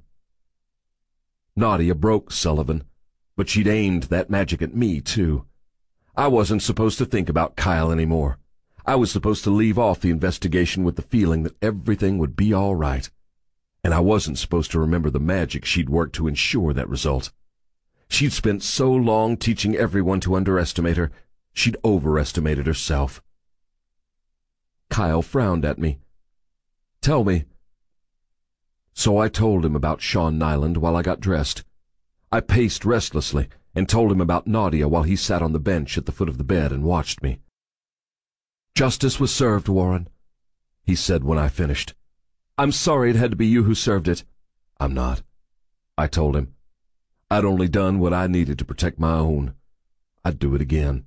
Nadia broke Sullivan, but she'd aimed that magic at me, too. I wasn't supposed to think about Kyle anymore. I was supposed to leave off the investigation with the feeling that everything would be all right. And I wasn't supposed to remember the magic she'd worked to ensure that result. She'd spent so long teaching everyone to underestimate her, she'd overestimated herself. Kyle frowned at me. "Tell me." So I told him about Sean Nyland while I got dressed. I paced restlessly and told him about Nadia while he sat on the bench at the foot of the bed and watched me. "Justice was served, Warren," he said when I finished. "I'm sorry it had to be you who served it." "I'm not," I told him. "I'd only done what I needed to protect my own. I'd do it again."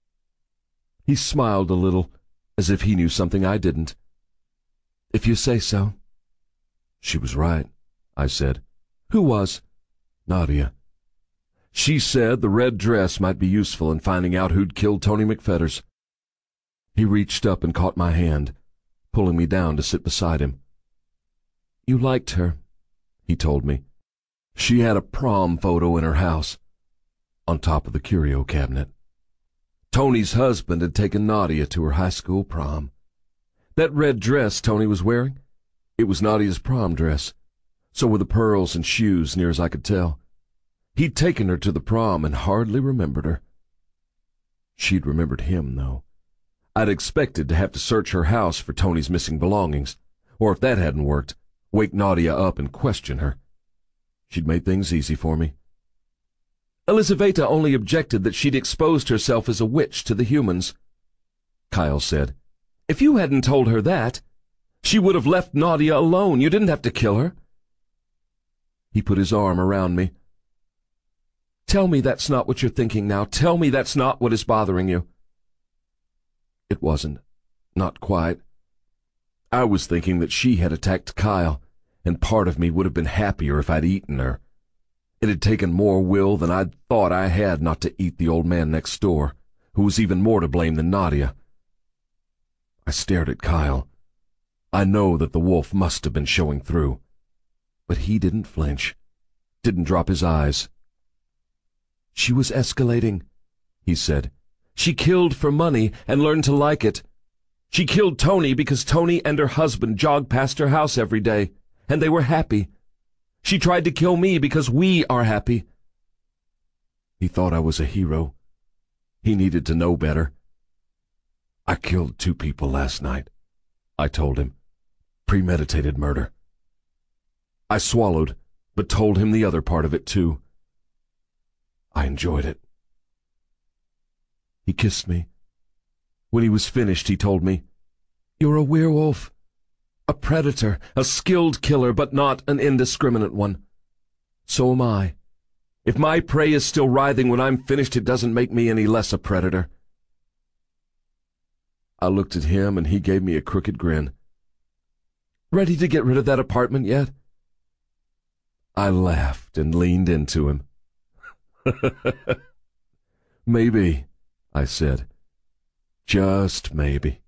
He smiled a little, as if he knew something I didn't. "If you say so." "She was right," I said. "Who was?" "Nadia. She said the red dress might be useful in finding out who'd killed Tony McFetters." He reached up and caught my hand, pulling me down to sit beside him. "You liked her," he told me. "She had a prom photo in her house, on top of the curio cabinet. Tony's husband had taken Nadia to her high school prom. That red dress Tony was wearing, it was Nadia's prom dress. So were the pearls and shoes, near as I could tell. He'd taken her to the prom and hardly remembered her. She'd remembered him, though. I'd expected to have to search her house for Tony's missing belongings, or if that hadn't worked, wake Nadia up and question her. She'd made things easy for me. "Elizaveta only objected that she'd exposed herself as a witch to the humans," Kyle said. "If you hadn't told her that, she would have left Nadia alone. You didn't have to kill her." He put his arm around me. "Tell me that's not what you're thinking now. Tell me that's not what is bothering you." It wasn't. Not quite. I was thinking that she had attacked Kyle, and part of me would have been happier if I'd eaten her. It had taken more will than I'd thought I had not to eat the old man next door, who was even more to blame than Nadia. I stared at Kyle. I know that the wolf must have been showing through. But he didn't flinch, didn't drop his eyes. "She was escalating," he said. "She killed for money and learned to like it. She killed Tony because Tony and her husband jogged past her house every day, and they were happy. She tried to kill me because we are happy." He thought I was a hero. He needed to know better. "I killed 2 people last night," I told him. "Premeditated murder." I swallowed, but told him the other part of it, too. I enjoyed it. He kissed me. When he was finished, he told me, "You're a werewolf. A predator, a skilled killer, but not an indiscriminate one. So am I. If my prey is still writhing when I'm finished, it doesn't make me any less a predator." I looked at him, and he gave me a crooked grin. "Ready to get rid of that apartment yet?" I laughed and leaned into him. "Maybe," I said. "Just maybe."